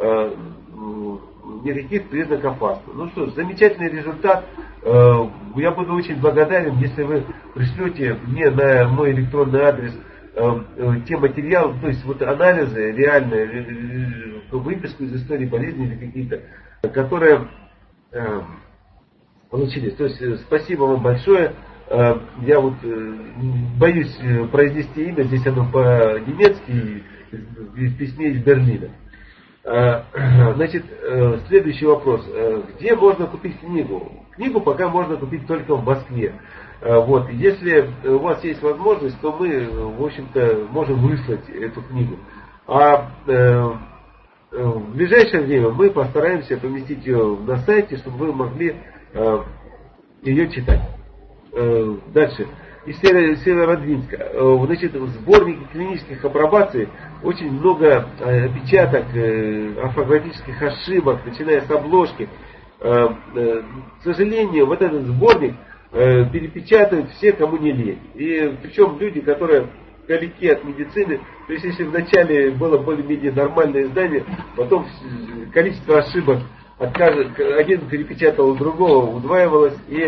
Speaker 1: никаких признаков астмы. Ну что ж, замечательный результат. Я буду очень благодарен, если вы пришлете мне на мой электронный адрес те материалы, то есть вот анализы реальные, выписку из истории болезни или какие-то, которые получились. То есть спасибо вам большое. Я вот боюсь произнести имя, здесь оно по-немецки в письме из Берлина. Значит, следующий вопрос. Где можно купить книгу? Книгу пока можно купить только в Москве. Вот. Если у вас есть возможность, то мы, в общем-то, можем выслать эту книгу. А в ближайшее время мы постараемся поместить ее на сайте, чтобы вы могли ее читать. Дальше. Из Северодвинска. Значит, в сборнике клинических апробаций очень много опечаток, орфографических ошибок, начиная с обложки. К сожалению, вот этот сборник перепечатывают все, кому не лень. И причем люди, которые далеки от медицины, то есть если вначале было более-менее нормальное издание, потом количество ошибок один перепечатал другого, удваивалось, и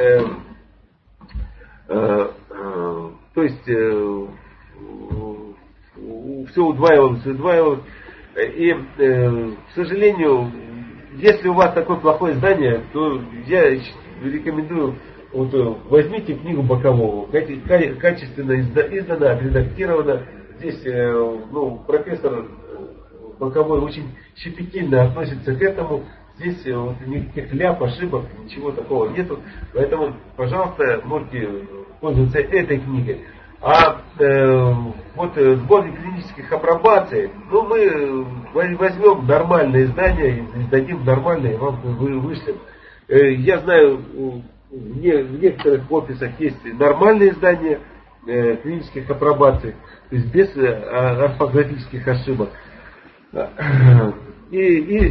Speaker 1: то есть все удваивалось. И, к сожалению, если у вас такое плохое издание, то я рекомендую, возьмите книгу Бокового, качественно издана, отредактирована. Здесь профессор Боковой очень щепетильно относится к этому. Здесь никаких ошибок, ничего такого нету. Поэтому, пожалуйста, можете пользоваться этой книгой. А сборник клинических апробаций, мы возьмем нормальное издание, издадим нормальное, и вам вышлем. Я знаю, в некоторых офисах есть нормальное издание клинических апробаций, то есть без орфографических ошибок. И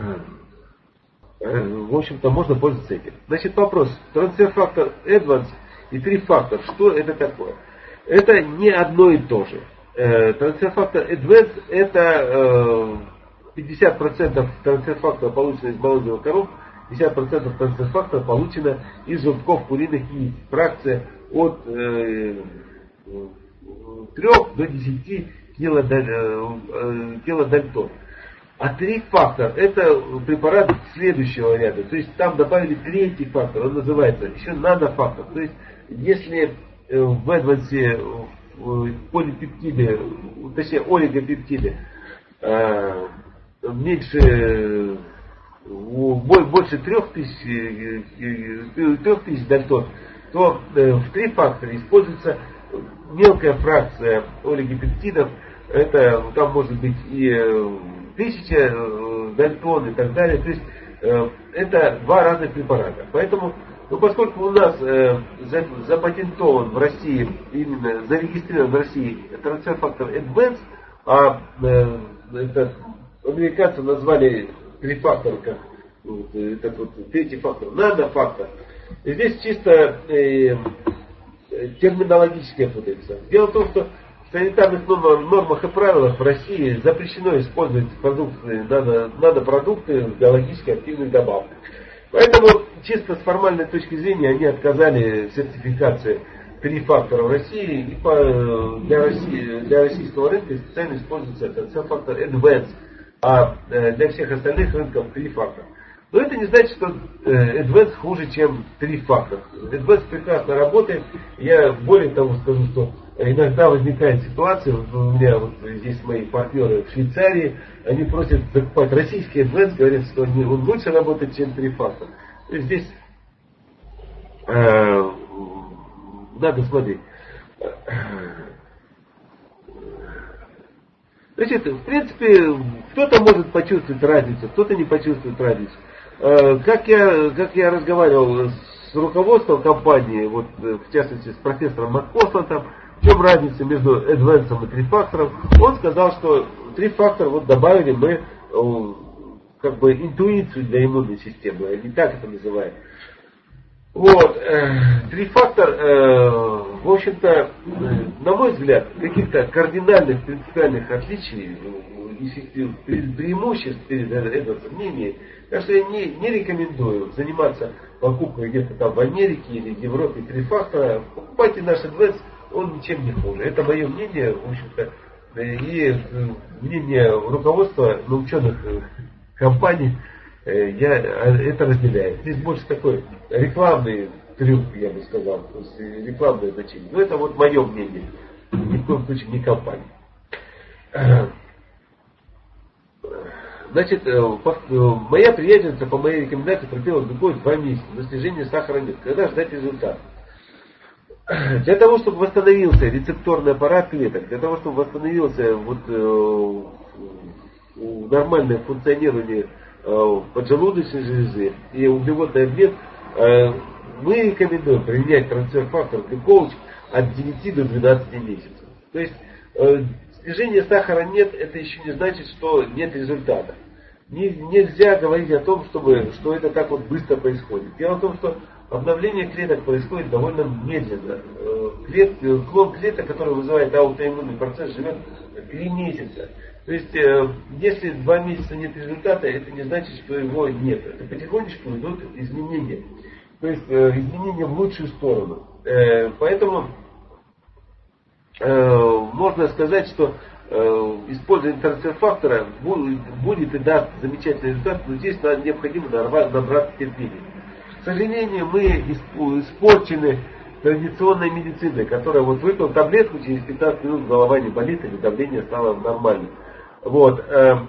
Speaker 1: в общем-то, можно пользоваться этим. Значит, вопрос. Трансфер-фактор Advance и 3-фактор. Что это такое? Это не одно и то же. Трансфер-фактор Advance это 50% трансфер-фактора получено из молочных коров, 50% трансфер-фактора получено из желтков куриных яиц. Фракция от 3 до 10 килодальтон. А 3-фактор это препарат следующего ряда. То есть там добавили 3-й фактор, он называется еще нанофактор. То есть если в Эдвансе полипептиды, точнее олигопептиды больше 3000 дальтон, то в 3-факторе используется мелкая фракция олигопептидов. Это там может быть и 1000 дальтон и так далее. То есть это 2 разных препарата. Поэтому, поскольку у нас запатентован в России, именно зарегистрирован в России трансфер-фактор Advance, а американцы назвали 3-фактор, как этот 3-й фактор, нанофактор. Здесь чисто терминологическая путаница. Дело в том, что в санитарных нормах и правилах в России запрещено использовать нанопродукты в биологически активных добавках. Поэтому чисто с формальной точки зрения они отказали в сертификации 3-фактора в России, и для российского рынка специально используется трансфер-фактор Advance, а для всех остальных рынков 3-фактор. Но это не значит, что Advance хуже, чем Three-Factor. Advance прекрасно работает. Я более того скажу, что иногда возникает ситуация, вот у меня вот здесь мои партнеры в Швейцарии, они просят закупать российский Advance, говорят, что он лучше работает, чем Three-Factor. То есть здесь надо смотреть. Значит, в принципе, кто-то может почувствовать разницу, кто-то не почувствует разницу. Как я разговаривал с руководством компании, вот в частности с профессором Маккослантом, в чем разница между Advance и Three-Factor, он сказал, что Three-Factor вот добавили мы как бы интуицию для иммунной системы, они так это называют. Вот, Three-Factor, в общем-то, на мой взгляд, каких-то кардинальных, принципиальных отличий и преимуществ перед Advance не имеет. Так что я не рекомендую заниматься покупкой где-то там в Америке или в Европе Three-Factor. Покупайте наш Advance, он ничем не хуже. Это мое мнение, в общем-то, и мнение руководства ученых компаний. Я это разделяю. Здесь больше такой рекламный трюк, я бы сказал, то есть рекламное значение. Но это вот мое мнение, ни в коем случае не компания. Значит, моя приятельница по моей рекомендации пропила глюкозу 2 месяца на снижение сахара нет. Когда ждать результат? Для того, чтобы восстановился рецепторный аппарат клеток, для того, чтобы восстановился нормальное функционирование поджелудочной железы и углеводный обмен, мы рекомендуем применять трансфер-фактор глюкоуч от 9 до 12 месяцев. То есть снижение сахара нет, это еще не значит, что нет результата. Нельзя говорить о том, что это так вот быстро происходит. Дело в том, что обновление клеток происходит довольно медленно. Клон клеток, который вызывает аутоиммунный процесс, живет 3 месяца. То есть, если 2 месяца нет результата, это не значит, что его нет. Это потихонечку идут изменения. То есть, изменения в лучшую сторону. Поэтому можно сказать, что использование трансфер-фактора будет и даст замечательный результат, но здесь необходимо набраться терпения. К сожалению, мы испорчены традиционной медициной, которая вот выпил таблетку, через 15 минут голова не болит, или давление стало нормальным. Вот.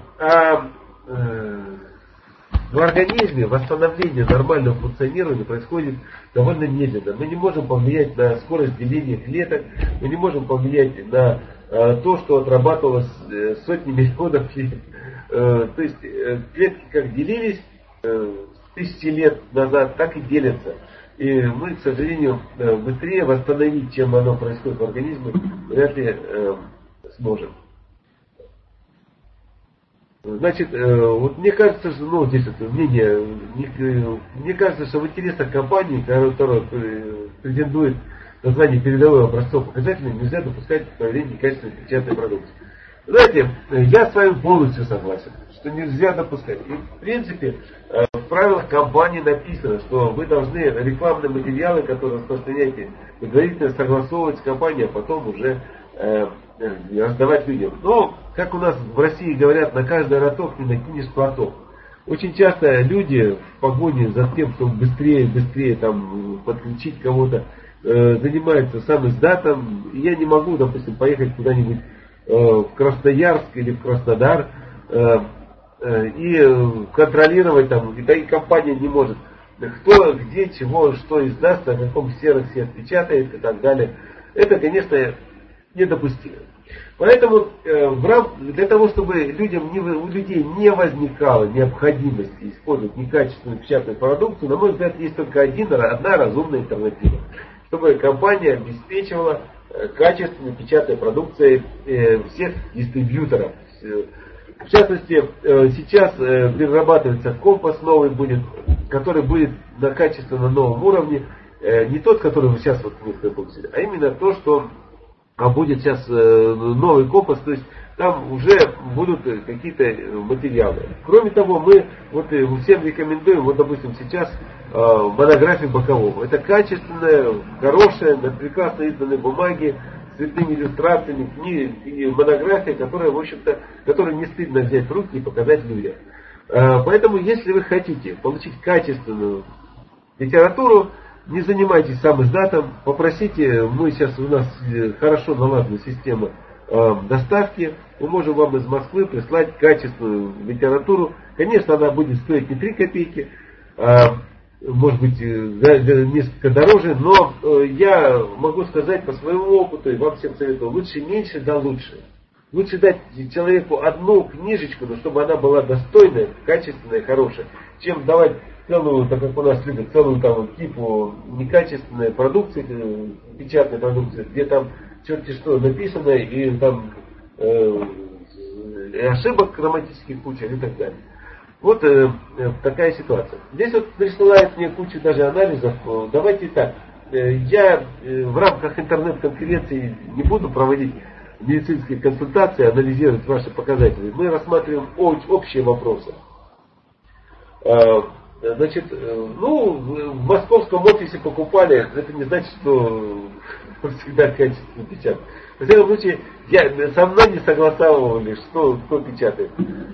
Speaker 1: В организме восстановление нормального функционирования происходит довольно медленно. Мы не можем повлиять на скорость деления клеток, мы не можем повлиять на то, что отрабатывалось сотни миллионов лет. То есть клетки как делились тысячи лет назад, так и делятся. И мы, к сожалению, быстрее восстановить, чем оно происходит в организме, вряд ли сможем. Значит, вот мне кажется, что, здесь это мнение, мне кажется, что в интересах компании, которая претендует на звание передовой образцов показателей, нельзя допускать появление некачественной печатной продукции. Знаете, я с вами полностью согласен, что нельзя допускать. И в принципе, в правилах компании написано, что вы должны рекламные материалы, которые распространяете, предварительно согласовывать с компанией, а потом уже раздавать людям. Но, как у нас в России говорят, на каждый роток не накинешь платок. Очень часто люди в погоне за тем, чтобы быстрее там подключить кого-то, занимаются сам издатом. Я не могу, допустим, поехать куда-нибудь в Красноярск или в Краснодар и контролировать там, и компания не может, кто, где, чего, что издаст, на каком сервисе отпечатает и так далее. Это, конечно, недопустимо. Поэтому для того, чтобы у людей не возникала необходимости использовать некачественную печатную продукцию, на мой взгляд, есть только одна разумная альтернатива. Чтобы компания обеспечивала качественной печатной продукцией всех дистрибьюторов. В частности, сейчас перерабатывается компас новый будет, который будет на качественно новом уровне. Не тот, который вы сейчас вот выпустили, а именно то, что будет сейчас новый компас, то есть там уже будут какие-то материалы. Кроме того, мы всем рекомендуем, допустим, сейчас монографию Бокового. Это качественная, хорошая, на прекрасно изданной бумаге, с цветными иллюстрациями, и монография, которая, в общем-то, которую не стыдно взять в руки и показать людям. Поэтому, если вы хотите получить качественную литературу, не занимайтесь сам издатом, попросите, у нас хорошо налажена система доставки, мы можем вам из Москвы прислать качественную литературу. Конечно, она будет стоить не 3 копейки, может быть, несколько дороже, но я могу сказать по своему опыту, и вам всем советую, лучше меньше, да лучше. Лучше дать человеку одну книжечку, но чтобы она была достойная, качественная, хорошая, чем давать целую, так как у нас любят, целую там типу некачественной продукции, печатной продукции, где там черти что написано, и там ошибок грамматических куча и так далее. Вот такая ситуация. Здесь вот присылают мне кучу даже анализов. Давайте так, я в рамках интернет-конференции не буду проводить медицинские консультации, анализировать ваши показатели. Мы рассматриваем общие вопросы. Значит, в московском офисе покупали, это не значит, что всегда качественно печатают. В всяком случае, со мной не согласовывали, кто печатает.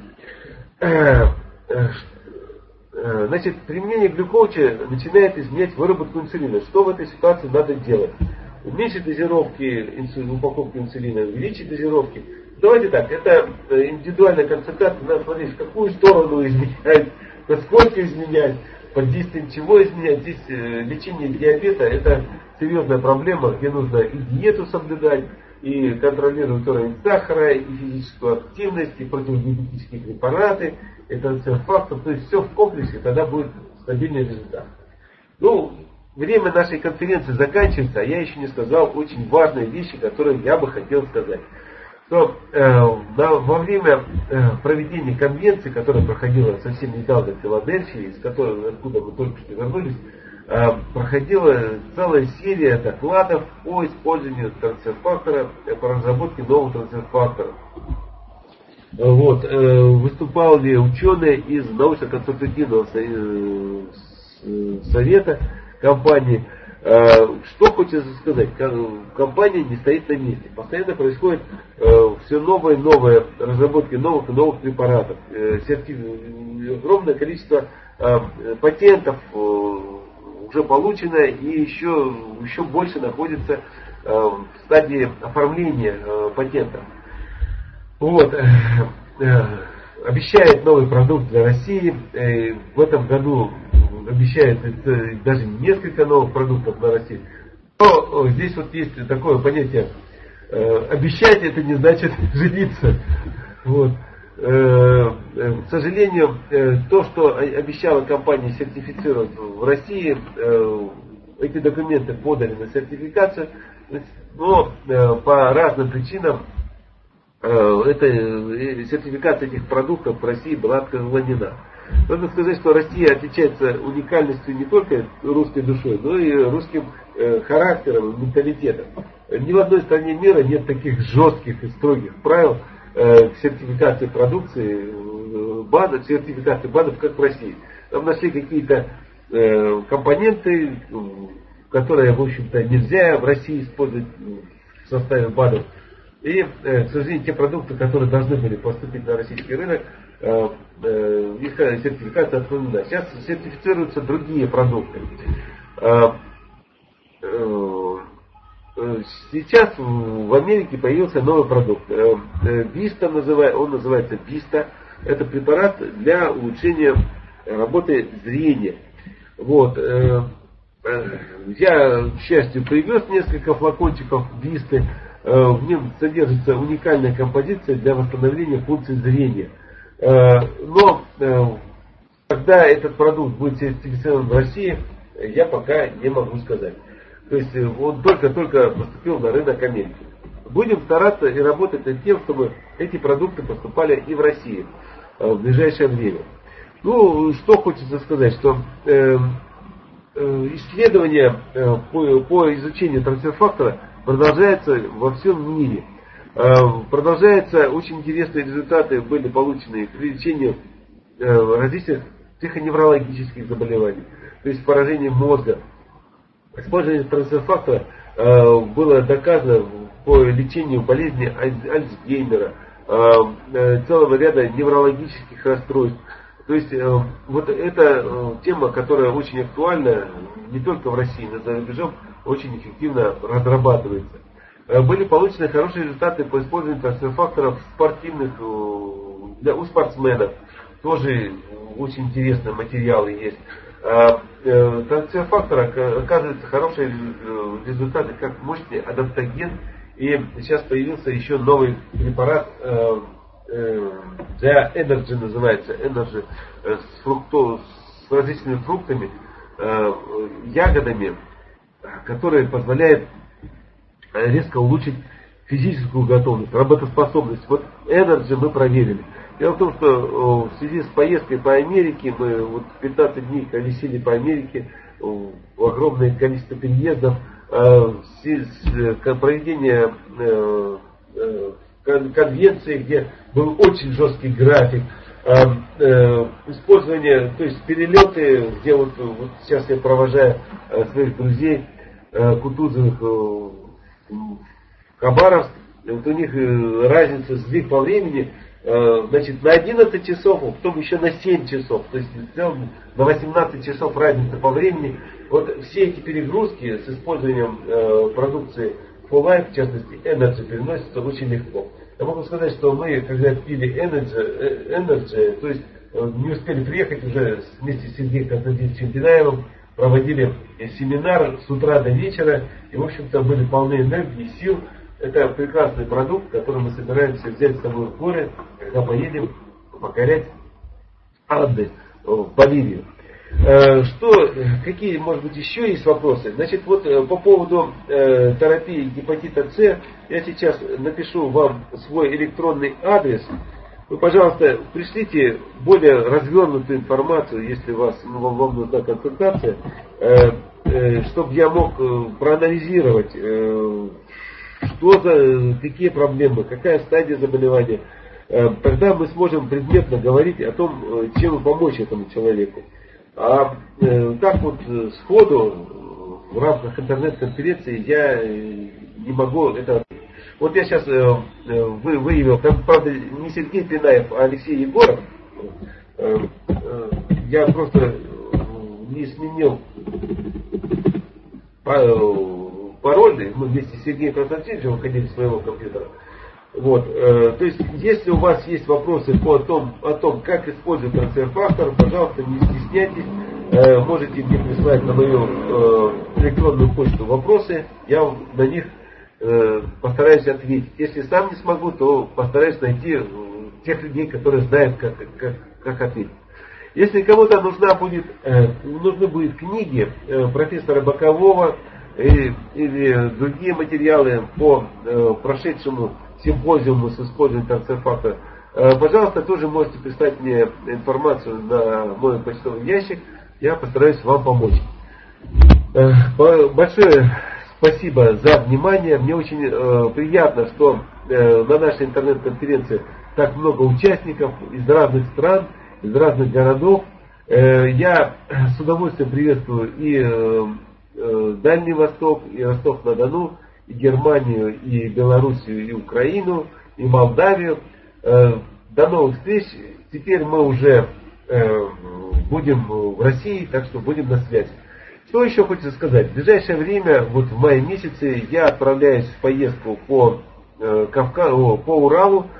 Speaker 1: Значит, применение глюкоуча начинает изменять выработку инсулина. Что в этой ситуации надо делать? Уменьшить дозировки упаковки инсулина, увеличить дозировки. Давайте так, это индивидуальная концентрация, надо смотреть, в какую сторону изменять, насколько изменять, под действием чего изменять. Здесь лечение диабета это серьезная проблема, где нужно и диету соблюдать, и контролировать уровень сахара, и физическую активность, и противодиабетические препараты, и трансфер-фактор, то есть все в комплексе, тогда будет стабильный результат. Время нашей конференции заканчивается, а я еще не сказал очень важные вещи, которые я бы хотел сказать. Что во время проведения конвенции, которая проходила совсем недавно в Филадельфии, откуда мы только что вернулись, проходила целая серия докладов по использованию трансфер-фактора, по разработке новых трансфер-факторов. Выступали ученые из научно-консультативного совета компании. Что хочется сказать? Компания не стоит на месте. Постоянно происходит все новые и новые разработки новых и новых препаратов. Огромное количество патентов уже получено и еще больше находится в стадии оформления патентов. Обещает новый продукт для России. В этом году обещает даже несколько новых продуктов на России. Но здесь есть такое понятие: обещать это не значит жениться. К сожалению, то, что обещала компания сертифицировать в России, эти документы подали на сертификацию, но по разным причинам сертификация этих продуктов в России была отклонена. Надо сказать, что Россия отличается уникальностью не только русской душой, но и русским характером и менталитетом. Ни в одной стране мира нет таких жестких и строгих правил к сертификации продукции, сертификации БАДов, как в России. Там нашли какие-то компоненты, которые, в общем-то, нельзя в России использовать в составе БАДов. И, к сожалению, те продукты, которые должны были поступить на российский рынок, их сертификация отклонена. Сейчас сертифицируются другие продукты. Сейчас в Америке появился новый продукт. Vista, он называется Vista. Это препарат для улучшения работы зрения. Я, к счастью, привез несколько флакончиков Vista. В нем содержится уникальная композиция для восстановления функций зрения. Но когда этот продукт будет сертифицирован в России, я пока не могу сказать. То есть он только поступил на рынок Америки. Будем стараться и работать над тем, чтобы эти продукты поступали и в России в ближайшее время. Что хочется сказать, что исследования по изучению трансфер-фактора продолжаются во всем мире. Продолжаются очень интересные результаты, были получены при лечении различных психоневрологических заболеваний, то есть поражение мозга. Использование трансфер-фактора было доказано по лечению болезни Альцгеймера, целого ряда неврологических расстройств. То есть вот эта тема, которая очень актуальна не только в России, но и за рубежом, очень эффективно разрабатывается. Были получены хорошие результаты по использованию трансфер-факторов спортивных у спортсменов. Тоже очень интересные материалы есть. Трансфер-фактор оказывается хорошие результаты, как мощный адаптоген. И сейчас появился еще новый препарат для Energy, называется Energy, с различными фруктами, ягодами, которые позволяют резко улучшить физическую готовность, работоспособность. Вот Energy мы проверили. Дело в том, что в связи с поездкой по Америке, мы вот 15 дней колесили по Америке, огромное количество переездов, проведение конвенции, где был очень жесткий график, использование, то есть перелеты, где вот сейчас я провожаю своих друзей Кутузовых в Хабаровск, вот у них разница, сдвиг по времени, значит, на 11 часов, а потом еще на 7 часов, то есть на 18 часов разница по времени. Вот все эти перегрузки с использованием продукции For Life, в частности Energy, переносятся очень легко. Я могу сказать, что мы, когда пили Energy, то есть не успели приехать уже вместе с Сергеем Константиновичем Пинаевым, проводили семинар с утра до вечера, и, в общем-то, были полны энергии, сил. Это прекрасный продукт, который мы собираемся взять с собой в горы, когда поедем покорять Анды в Боливию. Какие, может быть, еще есть вопросы? Значит, вот по поводу терапии гепатита С, я сейчас напишу вам свой электронный адрес. Вы, пожалуйста, пришлите более развернутую информацию, если вам нужна консультация, чтобы я мог проанализировать, какие проблемы, какая стадия заболевания. Тогда мы сможем предметно говорить о том, чем помочь этому человеку. А так вот сходу в рамках интернет-конференции я не могу это. Вот я сейчас выявил, там, правда, не Сергей Пинаев, а Алексей Егоров. Я просто не сменил пароль, мы вместе с Сергеем Константиновичем выходили с своего компьютера. Вот, то есть, если у вас есть вопросы о том, как использовать трансфер-фактор, пожалуйста, не стесняйтесь, можете мне прислать на мою электронную почту вопросы, я на них постараюсь ответить. Если сам не смогу, то постараюсь найти тех людей, которые знают, как ответить. Если кому-то нужны будут книги профессора Бокового или другие материалы по прошедшему симпозиуму с использованием трансфер-фактора, пожалуйста, тоже можете прислать мне информацию на мой почтовый ящик, я постараюсь вам помочь. Большое спасибо за внимание. Мне очень приятно, что на нашей интернет-конференции так много участников из разных стран, из разных городов. Я с удовольствием приветствую и Дальний Восток, и Ростов-на-Дону, и Германию, и Белоруссию, и Украину, и Молдавию. До новых встреч. Теперь мы уже будем в России, так что будем на связи. Что еще хочется сказать? В ближайшее время, вот в мае месяце, я отправляюсь в поездку по Уралу.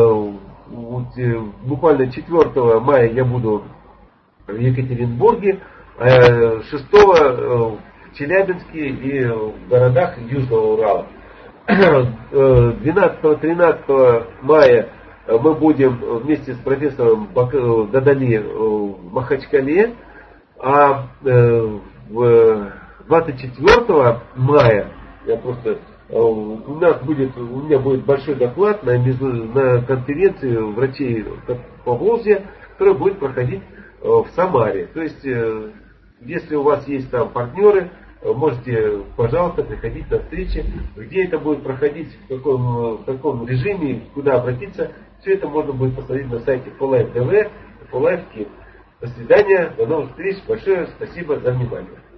Speaker 1: Буквально 4 мая я буду в Екатеринбурге, 6 в Челябинске и в городах Южного Урала. 12-13 мая мы будем вместе с профессором Дадали в Махачкале, а 24 мая у меня будет большой доклад на конференции врачей Поволжья, которая будет проходить в Самаре. То есть, если у вас есть там партнеры, можете, пожалуйста, приходить на встречи. Где это будет проходить, в каком режиме, куда обратиться, все это можно будет посмотреть на сайте For Life TV, For Life Kit. До свидания, до новых встреч. Большое спасибо за внимание.